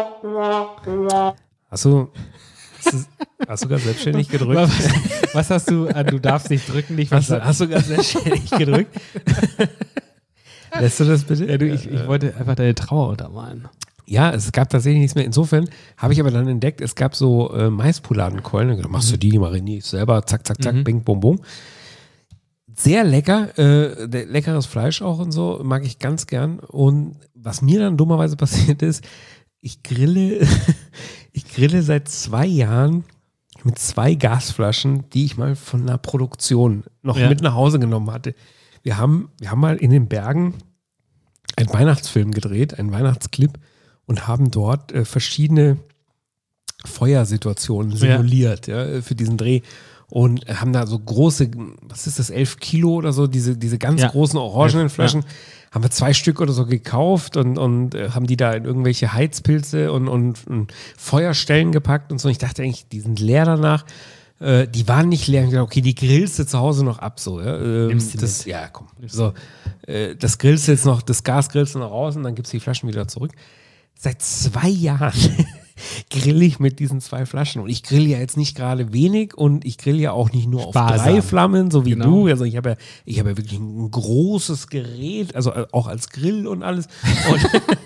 Hast du, hast du, hast du gerade selbstständig gedrückt? Was, was hast du? Ah, du darfst nicht drücken, nicht Hast du, verstanden. hast du gerade selbstständig gedrückt? Lässt du das bitte? Ja, du, ich, ich wollte einfach deine Trauer untermalen. Ja, es gab tatsächlich nichts mehr. Insofern habe ich aber dann entdeckt, es gab so äh, Maispoladenkeulen. Dann machst du die, die marinierst selber, zack, zack, zack, Mhm. bing, bum, bum. Sehr lecker, äh, der- leckeres Fleisch auch und so, mag ich ganz gern. Und was mir dann dummerweise passiert ist, ich grille, ich grille seit zwei Jahren mit zwei Gasflaschen, die ich mal von einer Produktion noch Ja. mit nach Hause genommen hatte. Wir haben, wir haben mal in den Bergen einen Weihnachtsfilm gedreht, einen Weihnachtsclip und haben dort äh, verschiedene Feuersituationen simuliert ja, für diesen Dreh und haben da so große, was ist das, elf Kilo oder so, diese, diese ganz Ja. großen orangenen Elf, Flaschen, haben wir zwei Stück oder so gekauft und, und äh, haben die da in irgendwelche Heizpilze und, und, und Feuerstellen gepackt und so. Ich dachte eigentlich, die sind leer danach. Äh, die waren nicht leer. Ich dachte, okay, die grillst du zu Hause noch ab. So, ja. Ähm, Nimmst du das, mit. ja, komm. So, äh, das grillst du jetzt noch, das Gas grillst du noch raus und dann gibst du die Flaschen wieder zurück. Seit zwei Jahren grill ich mit diesen zwei Flaschen. Und ich grill ja jetzt nicht gerade wenig und ich grill ja auch nicht nur auf Sparsam. drei Flammen, so wie Genau. du. Also ich habe ja, ich habe ja wirklich ein großes Gerät, also äh, auch als Grill und alles. Und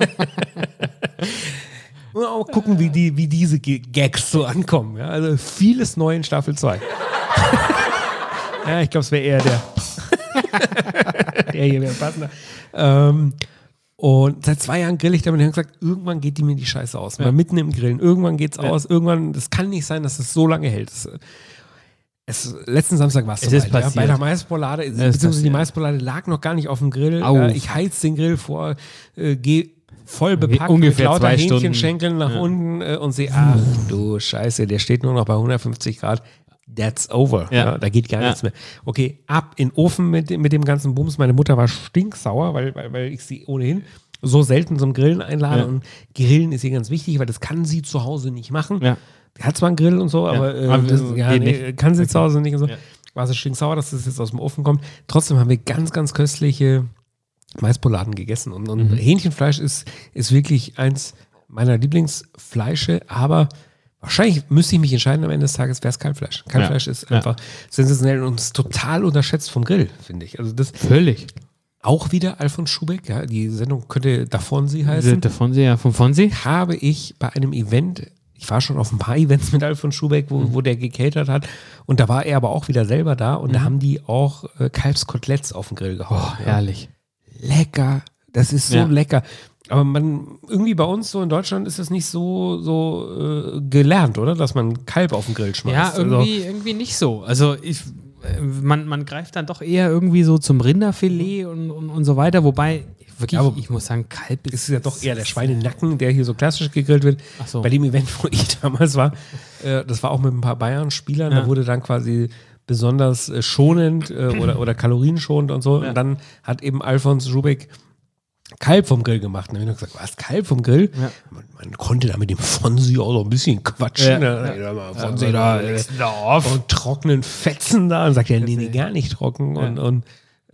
mal auch gucken, wie, die, wie diese G- Gags so ankommen. Ja? Also vieles neu in Staffel zwei. Ja, ich glaube, es wäre eher der. der hier wäre passender. Ähm, und seit zwei Jahren grill ich damit und habe gesagt, irgendwann geht die mir die Scheiße aus. Mal mitten im Grillen. Irgendwann geht's Ja. aus. Irgendwann, das kann nicht sein, dass es so lange hält. Das, es, letzten Samstag war es Es so ist weit, ja, passiert. bei der Maispolade, ist beziehungsweise die passiert. Maispolade lag noch gar nicht auf dem Grill. Au. Ja, ich heiz den Grill vor, äh, gehe voll bepackt Ungefähr mit lauter zwei Stunden. Hähnchenschenkeln nach Ja. unten äh, und sehe, ach du Scheiße, der steht nur noch bei hundertfünfzig Grad. That's over. Ja. Ja, da geht gar Ja. nichts mehr. Okay, ab in den Ofen mit, dem- mit dem ganzen Bums. Meine Mutter war stinksauer, weil, weil, weil ich sie ohnehin so selten zum Grillen einlade. Ja. Und Grillen ist ihr ganz wichtig, weil das kann sie zu Hause nicht machen. Ja. Die hat zwar einen Grill und so, aber, äh, Aber das, geht ja, nee, nicht. kann sie zu Hause nicht und so. Ja. War sie stinksauer, dass das jetzt aus dem Ofen kommt. Trotzdem haben wir ganz, ganz köstliche Maispoladen gegessen. Und, und Mhm. Hähnchenfleisch ist, ist wirklich eins meiner Lieblingsfleische, aber wahrscheinlich müsste ich mich entscheiden, am Ende des Tages wäre es Kalbfleisch. Kalbfleisch Ja. ist Ja. einfach sensationell und ist total unterschätzt vom Grill, finde ich. Also das Völlig. auch wieder Alfons Schubeck, ja, die Sendung könnte davon sie heißen. Der Fonsi, ja, von Fonsi. Habe ich bei einem Event, ich war schon auf ein paar Events mit Alfons Schubeck, wo, Mhm. wo der gecatert hat und da war er aber auch wieder selber da und da haben die auch äh, Kalbskoteletts auf den Grill gehauen. Oh, ja. herrlich. Lecker, das ist so Ja. lecker. Aber man, irgendwie bei uns so in Deutschland ist das nicht so, so äh, gelernt, oder? Dass man Kalb auf den Grill schmeißt. Ja, irgendwie, irgendwie nicht so. Also ich, äh, man, man greift dann doch eher irgendwie so zum Rinderfilet und, und, und so weiter, wobei wirklich, Ja, aber ich muss sagen, Kalb Also, es ist ja doch eher der Schweinenacken, der hier so klassisch gegrillt wird. Ach so. Bei dem Event, wo ich damals war, äh, das war auch mit ein paar Bayern-Spielern, Ja. da wurde dann quasi besonders äh, schonend äh, oder, oder kalorienschonend und so. Ja. Und dann hat eben Alfons Schubeck Kalb vom Grill gemacht. Und dann habe ich noch gesagt, was, Kalb vom Grill? Ja. Man, man konnte da mit dem Fonsi auch so ein bisschen quatschen. Ja. Ne? Ja. Ja, Fonsi Ja, da, aber äh, legst du da auf? und trockenen Fetzen da. Und sagt er, nee, nee, gar nicht trocken. Und, und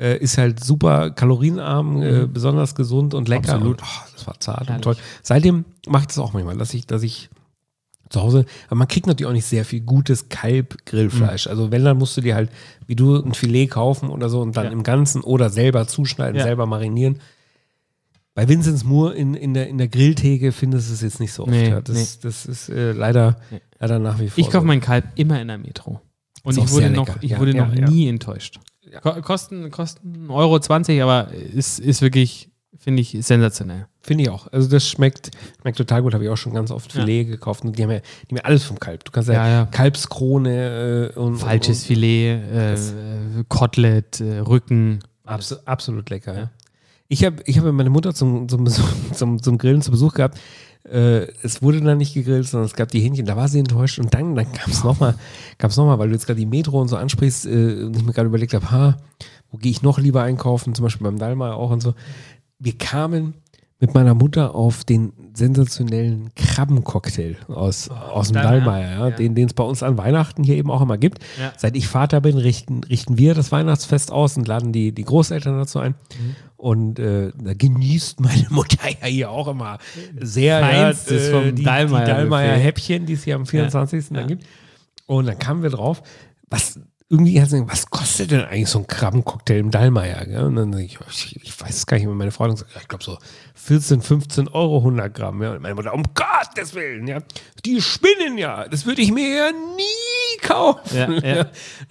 Äh, ist halt super kalorienarm, mhm. äh, besonders gesund und lecker. Absolut. Und, oh, das war zart Herrlich. und toll. Seitdem mache ich das auch manchmal, dass ich, dass ich zu Hause, aber man kriegt natürlich auch nicht sehr viel gutes Kalb-Grillfleisch. Mhm. Also wenn, dann musst du dir halt, wie du, ein Filet kaufen oder so und dann ja. im Ganzen oder selber zuschneiden, ja. selber marinieren. Bei Vinzenz Moore in, in, der, in der Grilltheke findest du es jetzt nicht so oft. Nee, ja. das, nee. das ist äh, leider, nee. leider nach wie vor. Ich kaufe so. meinen Kalb immer in der Metro. Und Ist ich wurde sehr noch, lecker. ich Ja, wurde ja, noch ja. nie enttäuscht. Ko- Kosten, kosten einen Euro zwanzig, aber ist, ist wirklich, finde ich, sensationell. Finde ich auch. Also das schmeckt, schmeckt total gut. Habe ich auch schon ganz oft Filet ja. gekauft. Und die haben ja, die haben ja alles vom Kalb. Du kannst ja, ja, ja. Kalbskrone äh, und falsches und, Filet, äh, Kotelett, äh, Rücken. Abso- absolut lecker. Ja. Ich habe ich hab meine Mutter zum, zum, Besuch, zum, zum Grillen zu Besuch gehabt. Äh, es wurde dann nicht gegrillt, sondern es gab die Hähnchen. Da war sie enttäuscht. Und dann, dann kam es nochmal, gab es nochmal, weil du jetzt gerade die Metro und so ansprichst, äh, und ich mir gerade überlegt habe, ha, wo gehe ich noch lieber einkaufen? Zum Beispiel beim Dallmayr auch und so. Wir kamen mit meiner Mutter auf den sensationellen Krabbencocktail aus, oh, aus dem Dallmayr, ja, ja. den es bei uns an Weihnachten hier eben auch immer gibt. Ja. Seit ich Vater bin, richten, richten wir das Weihnachtsfest aus und laden die, die Großeltern dazu ein. Mhm. Und äh, da genießt meine Mutter ja hier auch immer sehr ja, äh, vom die, die Dallmayr-Häppchen, die es hier am vierundzwanzigsten Ja. dann gibt. Und dann kamen wir drauf, was irgendwie hat sie gesagt, was kostet denn eigentlich so ein Krabbencocktail im Dallmayr? Gell? Und dann ich, ich, ich weiß es gar nicht mehr, meine Frau hat gesagt, ich glaube so vierzehn, fünfzehn Euro hundert Gramm. Ja. Und meine Mutter, um Gottes Willen, ja, die spinnen ja, das würde ich mir ja nie kaufen. Ja, ja.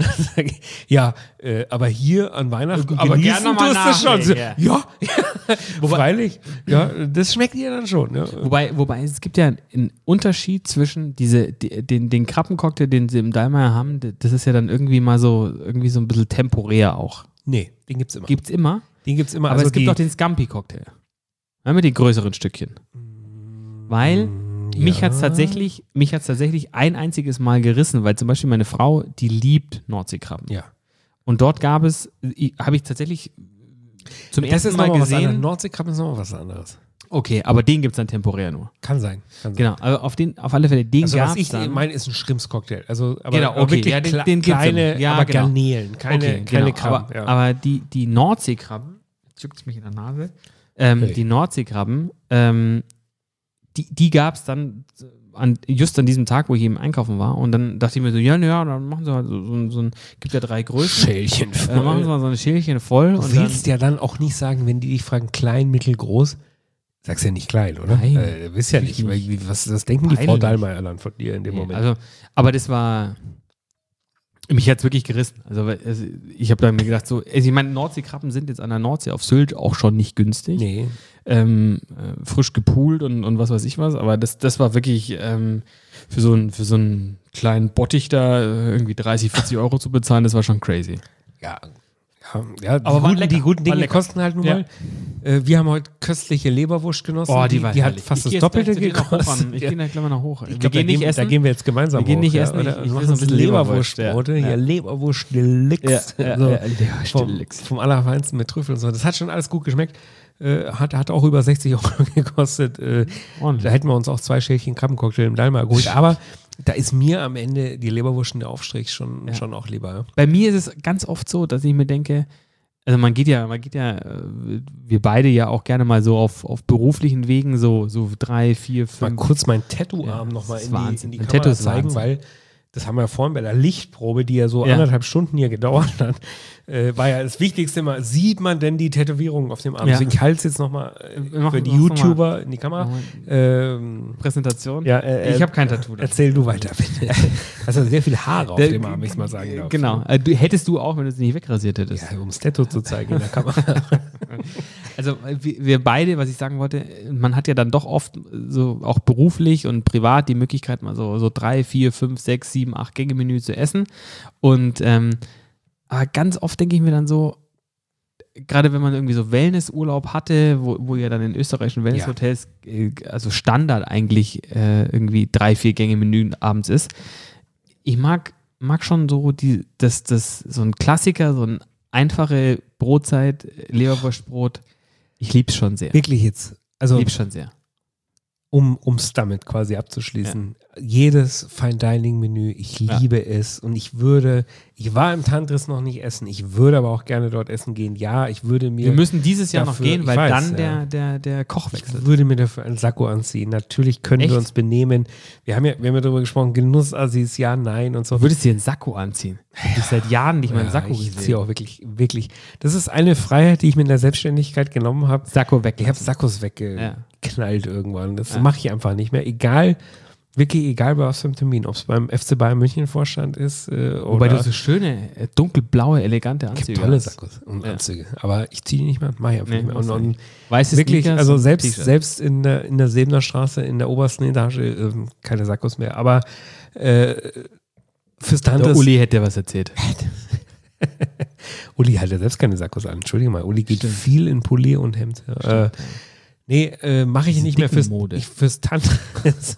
ja äh, aber hier an Weihnachten aber genießen gerne tust das schon. So, ja, ja. Wobei, freilich, ja, das schmeckt dir dann schon. Ja. Wobei, wobei es gibt ja einen Unterschied zwischen diese, die, den, den Krabbencocktail, den sie im Dallmayr haben, das ist ja dann irgendwie mal so, irgendwie so ein bisschen temporär auch. Nee, den gibt's immer. Gibt's immer? Den gibt's immer. Aber also es gibt die, auch den Scampi-Cocktail. Ja, mit den größeren Stückchen. Weil ja. mich hat es tatsächlich, mich hat's tatsächlich ein einziges Mal gerissen, weil zum Beispiel meine Frau, die liebt Nordseekrabben. Ja. Und dort gab es, habe ich tatsächlich zum das ersten ist Mal noch gesehen. Nordseekrabben ist nochmal was anderes. Okay, aber den gibt es dann temporär nur. Kann sein. Kann sein. Genau, also auf, den, auf alle Fälle, den also gab was es ich dann. meine, ist ein Schrimpscocktail. Also, aber, Genau, aber okay, wirklich ja, den- kle- den gibt's kleine, immer. Ja, aber genau. Garnelen, keine, Okay, keine genau, Krabben. aber, ja. aber die, die Nordseekrabben, jetzt juckt es mich in der Nase, ähm, Okay. die Nordseekrabben, ähm, die, die gab es dann an, just an diesem Tag, wo ich eben einkaufen war. Und dann dachte ich mir so, ja, ja, dann machen sie halt so, so, so ein, gibt ja drei Größen. Schälchen voll. Dann machen sie mal so ein Schälchen voll. Du und willst dann, ja dann auch nicht sagen, wenn die dich fragen, klein, mittel, groß, sagst ja nicht klein, oder? Nein, Äh, du wisst ja nicht, weil, wie, was, was denken die Frau Peinlich. Dallmayr dann von dir in dem nee, Moment? also, aber das war, mich hat es wirklich gerissen. Also, weil, also ich habe dann mir gedacht, so, also ich meine, Nordseekrabben sind jetzt an der Nordsee auf Sylt auch schon nicht günstig. nee. ähm, äh, frisch gepoolt und, und was weiß ich was, aber das, das war wirklich ähm, für, so ein, für so einen kleinen Bottich da äh, irgendwie dreißig, vierzig Euro zu bezahlen, das war schon crazy. Ja, ja, ja die, Aber war guten, lecker, die guten war Dinge lecker. kosten halt nun Ja. mal. Äh, wir haben heute köstliche Leberwurst genossen. Oh, die war die hat herrlich. fast Ich das geh jetzt Doppelte gleich zu dir nach hoch gekostet. an. Ich Ja. gehe da gleich mal nach hoch. Ich Wir glaub, gehen da nicht gehen, essen. Da gehen wir jetzt gemeinsam Wir gehen hoch, nicht ja, essen, Oder? ich- ich Wir will machen so ein ein bisschen bisschen Leberwurst, Leberwurstbrote. ja. Ja, Leberwurst Deluxe. Ja, ja, so. ja, Leberwurst vom, Deluxe. vom Allerfeinsten mit Trüffel und so. Das hat schon alles gut geschmeckt. Äh, hat, hat auch über sechzig Euro gekostet. Äh, Ordentlich. da hätten wir uns auch zwei Schälchen Krabbencocktail im Dallmayr geholt. Aber da ist mir am Ende die Leberwurst und der Aufstrich schon, Ja. schon auch lieber. Ja. Bei mir ist es ganz oft so, dass ich mir denke, also man geht ja, man geht ja, äh, wir beide ja auch gerne mal so auf, auf beruflichen Wegen so, so drei, vier, Mal fünf. kurz meinen Tattoo-Arm Ja, nochmal das ist in die, Wahnsinn. in die Ein Kamera Tattoo ist zeigen, Wahnsinn. weil das haben wir vorhin bei der Lichtprobe, die ja so Ja. anderthalb Stunden hier gedauert hat, äh, war ja das Wichtigste immer, sieht man denn die Tätowierung auf dem Arm? Ja. Deswegen ich halte es jetzt nochmal Wir äh, machen- für die mach's noch mal. YouTuber in die Kamera. Machen Ähm, Präsentation. ja, äh, ich habe kein Tattoo. da. Erzähl du weiter, bitte. Also sehr viele Haare auf Der- dem Arm, wenn ich mal sagen darf. Genau. Äh, du, hättest du auch, wenn du es nicht wegrasiert hättest. Ja, um das Tattoo zu zeigen in der Kamera. Also äh, wir, wir beide, was ich sagen wollte, man hat ja dann doch oft so auch beruflich und privat die Möglichkeit, mal so, so drei, vier, fünf, sechs, sieben, acht Gänge-Menü zu essen. Und ähm, aber ganz oft denke ich mir dann so, gerade wenn man irgendwie so Wellnessurlaub hatte, wo, wo ja dann in österreichischen Wellnesshotels, äh, also Standard eigentlich äh, irgendwie drei, vier Gänge-Menü abends ist. Ich mag, mag schon so die, das, das, so ein Klassiker, so ein einfache Brotzeit, Leberwurstbrot. Ich lieb's schon sehr. Wirklich jetzt. Also Lieb's schon sehr. um es damit quasi abzuschließen. jedes Fine-Dining-Menü, ich Ja. liebe es und ich würde, ich war im Tantris noch nicht essen, ich würde aber auch gerne dort essen gehen. Ja, ich würde mir Wir müssen dieses Jahr dafür- noch gehen, ich weil weiß, dann ja. der, der, der Koch wechselt. Ich würde mir dafür einen Sakko anziehen. Natürlich können Echt? wir uns benehmen. Wir haben ja, wir haben ja darüber gesprochen, Genussassis, ja, nein und so. Du würdest dir einen Sakko anziehen. Ich habe seit Jahren nicht mehr einen Sakko ich gesehen. ziehe auch wirklich, wirklich. Das ist eine Freiheit, die ich mir in der Selbstständigkeit genommen habe. Sakko weg. Ich habe Sakkos weggeknallt Ja. irgendwann. Das Ja. mache ich einfach nicht mehr. Egal, wirklich egal bei was für einem Termin. Ob es beim F C Bayern München Vorstand ist äh, Wobei oder du so schöne, äh, dunkelblaue, elegante es gibt Anzüge tolle hast. Sakkos und Ja. Anzüge. Aber ich ziehe die nicht mehr, mache ich einfach Nee, nicht mehr. machst Und, du und Weiße wirklich, Sneakers also und selbst, T-Shirt. selbst in der, in der Sebener Straße, in der obersten Etage, ähm, keine Sakkos mehr. Aber äh, fürs Der Tantris, Uli hätte dir was erzählt. Uli hat ja selbst keine Sakkos an. Entschuldige mal, Uli geht Stimmt. viel in Pulli und Hemd. Äh, nee, äh, mache ich Diese nicht mehr fürs, Dickenmode. ich, fürs Tantris.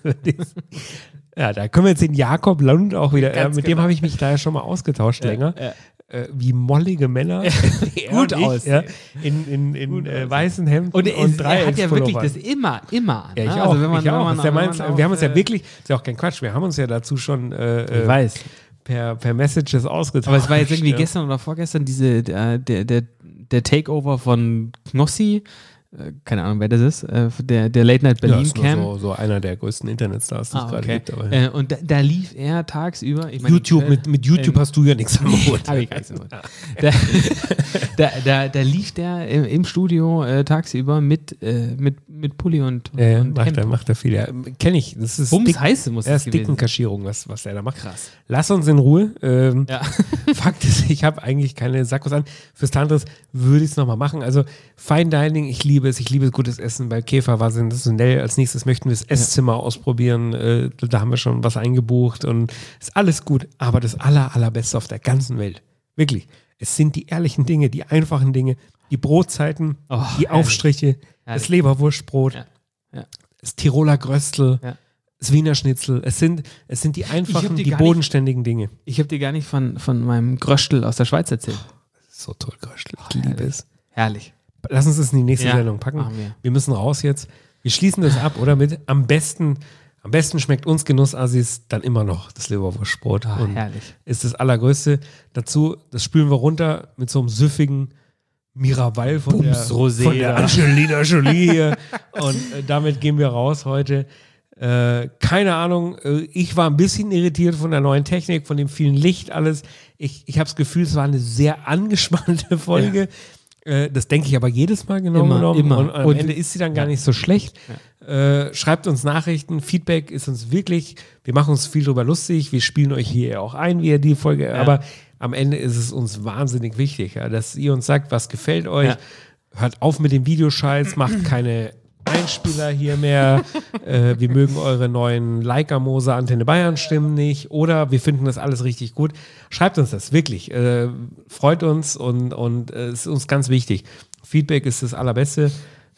Ja, da können wir jetzt den Jakob Lund auch wieder, äh, Ganz mit genau. dem habe ich mich da ja schon mal ausgetauscht länger. Ja. Äh, wie mollige Männer. Er Gut und ich, aussehen. ja, in in, in äh, weißen Hemden Und, und, er, er hat ja wirklich Dreieckspullovern. das immer, immer an. Ja, ich ne? auch. Also wenn man, ich wenn auch. man, Das ist ja wenn meins, man wir haben uns ja äh, wirklich, ist ja auch kein Quatsch, wir haben uns ja dazu schon äh, Ich äh, weiß. per, per Messages ausgetauscht. Aber es war jetzt irgendwie ja. gestern oder vorgestern diese, der, der, der, der Takeover von Knossi, äh, keine Ahnung, wer das ist, äh, der, der Late Night ja, Berlin ist nur Cam. so, so einer der größten Internetstars, die es Ah, gerade okay. gibt. Aber, äh, und da, da lief er tagsüber. Ich meine, YouTube, äh, mit, mit YouTube ähm, hast du ja nichts am Hut. Hab ich gar nichts am Hut. Da, da, da, da lief der im, im Studio äh, tagsüber mit, äh, mit, mit Pulli und, Ja, ja, und macht Hemd. er, macht er viel. Ja, kenne ich. Das ist Bums dick, heiße muss er das ist gewesen sein. Dickenkaschierung, was, was er da macht. Krass. Lass uns in Ruhe. Ähm, Ja. Fakt ist, ich habe eigentlich keine Sakkos an. Fürs Tantris würde ich es nochmal machen. Also Fine Dining, ich liebe es. Ich liebe gutes Essen. Bei Käfer war sensationell. Als nächstes möchten wir das Esszimmer ausprobieren. Äh, da haben wir schon was eingebucht und ist alles gut. Aber das aller, allerbeste auf der ganzen Welt. Wirklich. Es sind die ehrlichen Dinge, die einfachen Dinge, die Brotzeiten, Oh, die herrlich. Aufstriche, das Herrlich. Leberwurstbrot, Ja. Ja. das Tiroler Gröstel, Ja. das Wiener Schnitzel. Es sind, es sind die hab einfachen, die die gar nicht- bodenständigen Dinge. Ich habe dir gar nicht von, von meinem Gröstel aus der Schweiz erzählt. So toll, Gröstel. Ich liebe herrlich. es. Herrlich. Lass uns das in die nächste Ja, Sendung packen. machen wir. Wir müssen raus jetzt. Wir schließen das ab, oder? Mit am besten, am besten schmeckt uns Genussassis dann immer noch das Leberwurstbrot. Ah, und herrlich. ist das Allergrößte. Dazu, das spülen wir runter mit so einem süffigen Miraval von, der, Bums Rosé von der da. Angelina Jolie hier. Und äh, damit gehen wir raus heute. Äh, keine Ahnung, äh, ich war ein bisschen irritiert von der neuen Technik, von dem vielen Licht, alles. Ich, ich habe das Gefühl, es war eine sehr angespannte Folge. Äh, das denke ich aber jedes Mal genau Immer, genommen. immer. Und am Und- Ende ist sie dann gar nicht so schlecht. Äh, schreibt uns Nachrichten. Feedback ist uns wirklich, wir machen uns viel drüber lustig. Wir spielen euch hier auch ein, wie ihr die Folge, aber am Ende ist es uns wahnsinnig wichtig, ja, dass ihr uns sagt, was gefällt euch. Ja. Hört auf mit dem Videoscheiß, macht keine Einspieler hier mehr. äh, wir mögen eure neuen Leica Moser Antenne Bayern Stimmen nicht oder wir finden das alles richtig gut. Schreibt uns das wirklich. Äh, freut uns und, und äh, ist uns ganz wichtig. Feedback ist das Allerbeste.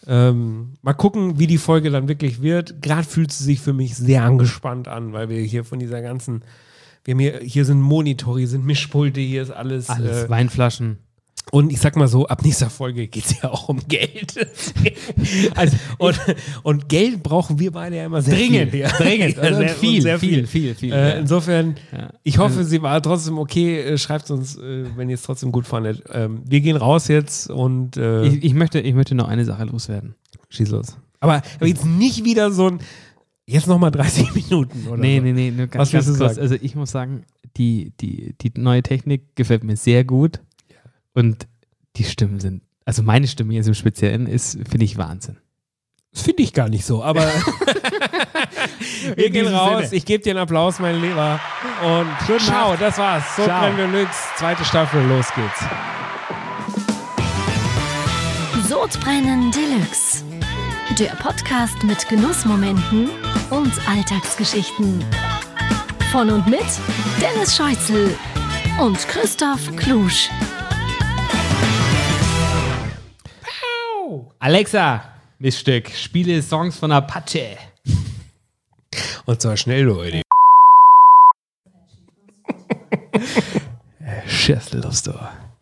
Ähm, mal gucken, wie die Folge dann wirklich wird. Gerade fühlt sie sich für mich sehr angespannt an, weil wir hier von dieser ganzen, wir haben hier, hier sind Monitore, hier sind Mischpulte, hier ist alles. Alles. Äh, Weinflaschen. und ich sag mal so, ab nächster Folge geht es ja auch um Geld. also, und, und Geld brauchen wir beide ja immer sehr Dringend, viel. Ja. dringend. Ja, Also sehr, viel, und sehr viel, viel, viel, Äh, ja. Insofern, Ja. ich hoffe, sie war trotzdem okay. Äh, Schreibt uns, äh, wenn ihr es trotzdem gut fandet. Ähm, wir gehen raus jetzt und äh, Ich, ich, möchte, ich möchte noch eine Sache loswerden. schieß los. Aber, aber jetzt nicht wieder so ein, jetzt nochmal dreißig Minuten oder Nee, so. nee, nee, nur ganz, Was willst ganz du kurz. sagen? Also ich muss sagen, die, die, die neue Technik gefällt mir sehr gut. Und die Stimmen sind, also meine Stimme jetzt im Speziellen ist, finde ich Wahnsinn. Das finde ich gar nicht so, aber wir In gehen diesem raus. Sinne. Ich gebe dir einen Applaus, mein Lieber. Und ciao, das war's. So Ciao. brennen wir nix. Zweite Staffel, los geht's. Sodbrennen Deluxe. Der Podcast mit Genussmomenten und Alltagsgeschichten. Von und mit Dennis Scheuzel und Christoph Klusch. Alexa, Miststück, spiele Songs von Apache. Und zwar schnell, Leute. Schüsseldorf.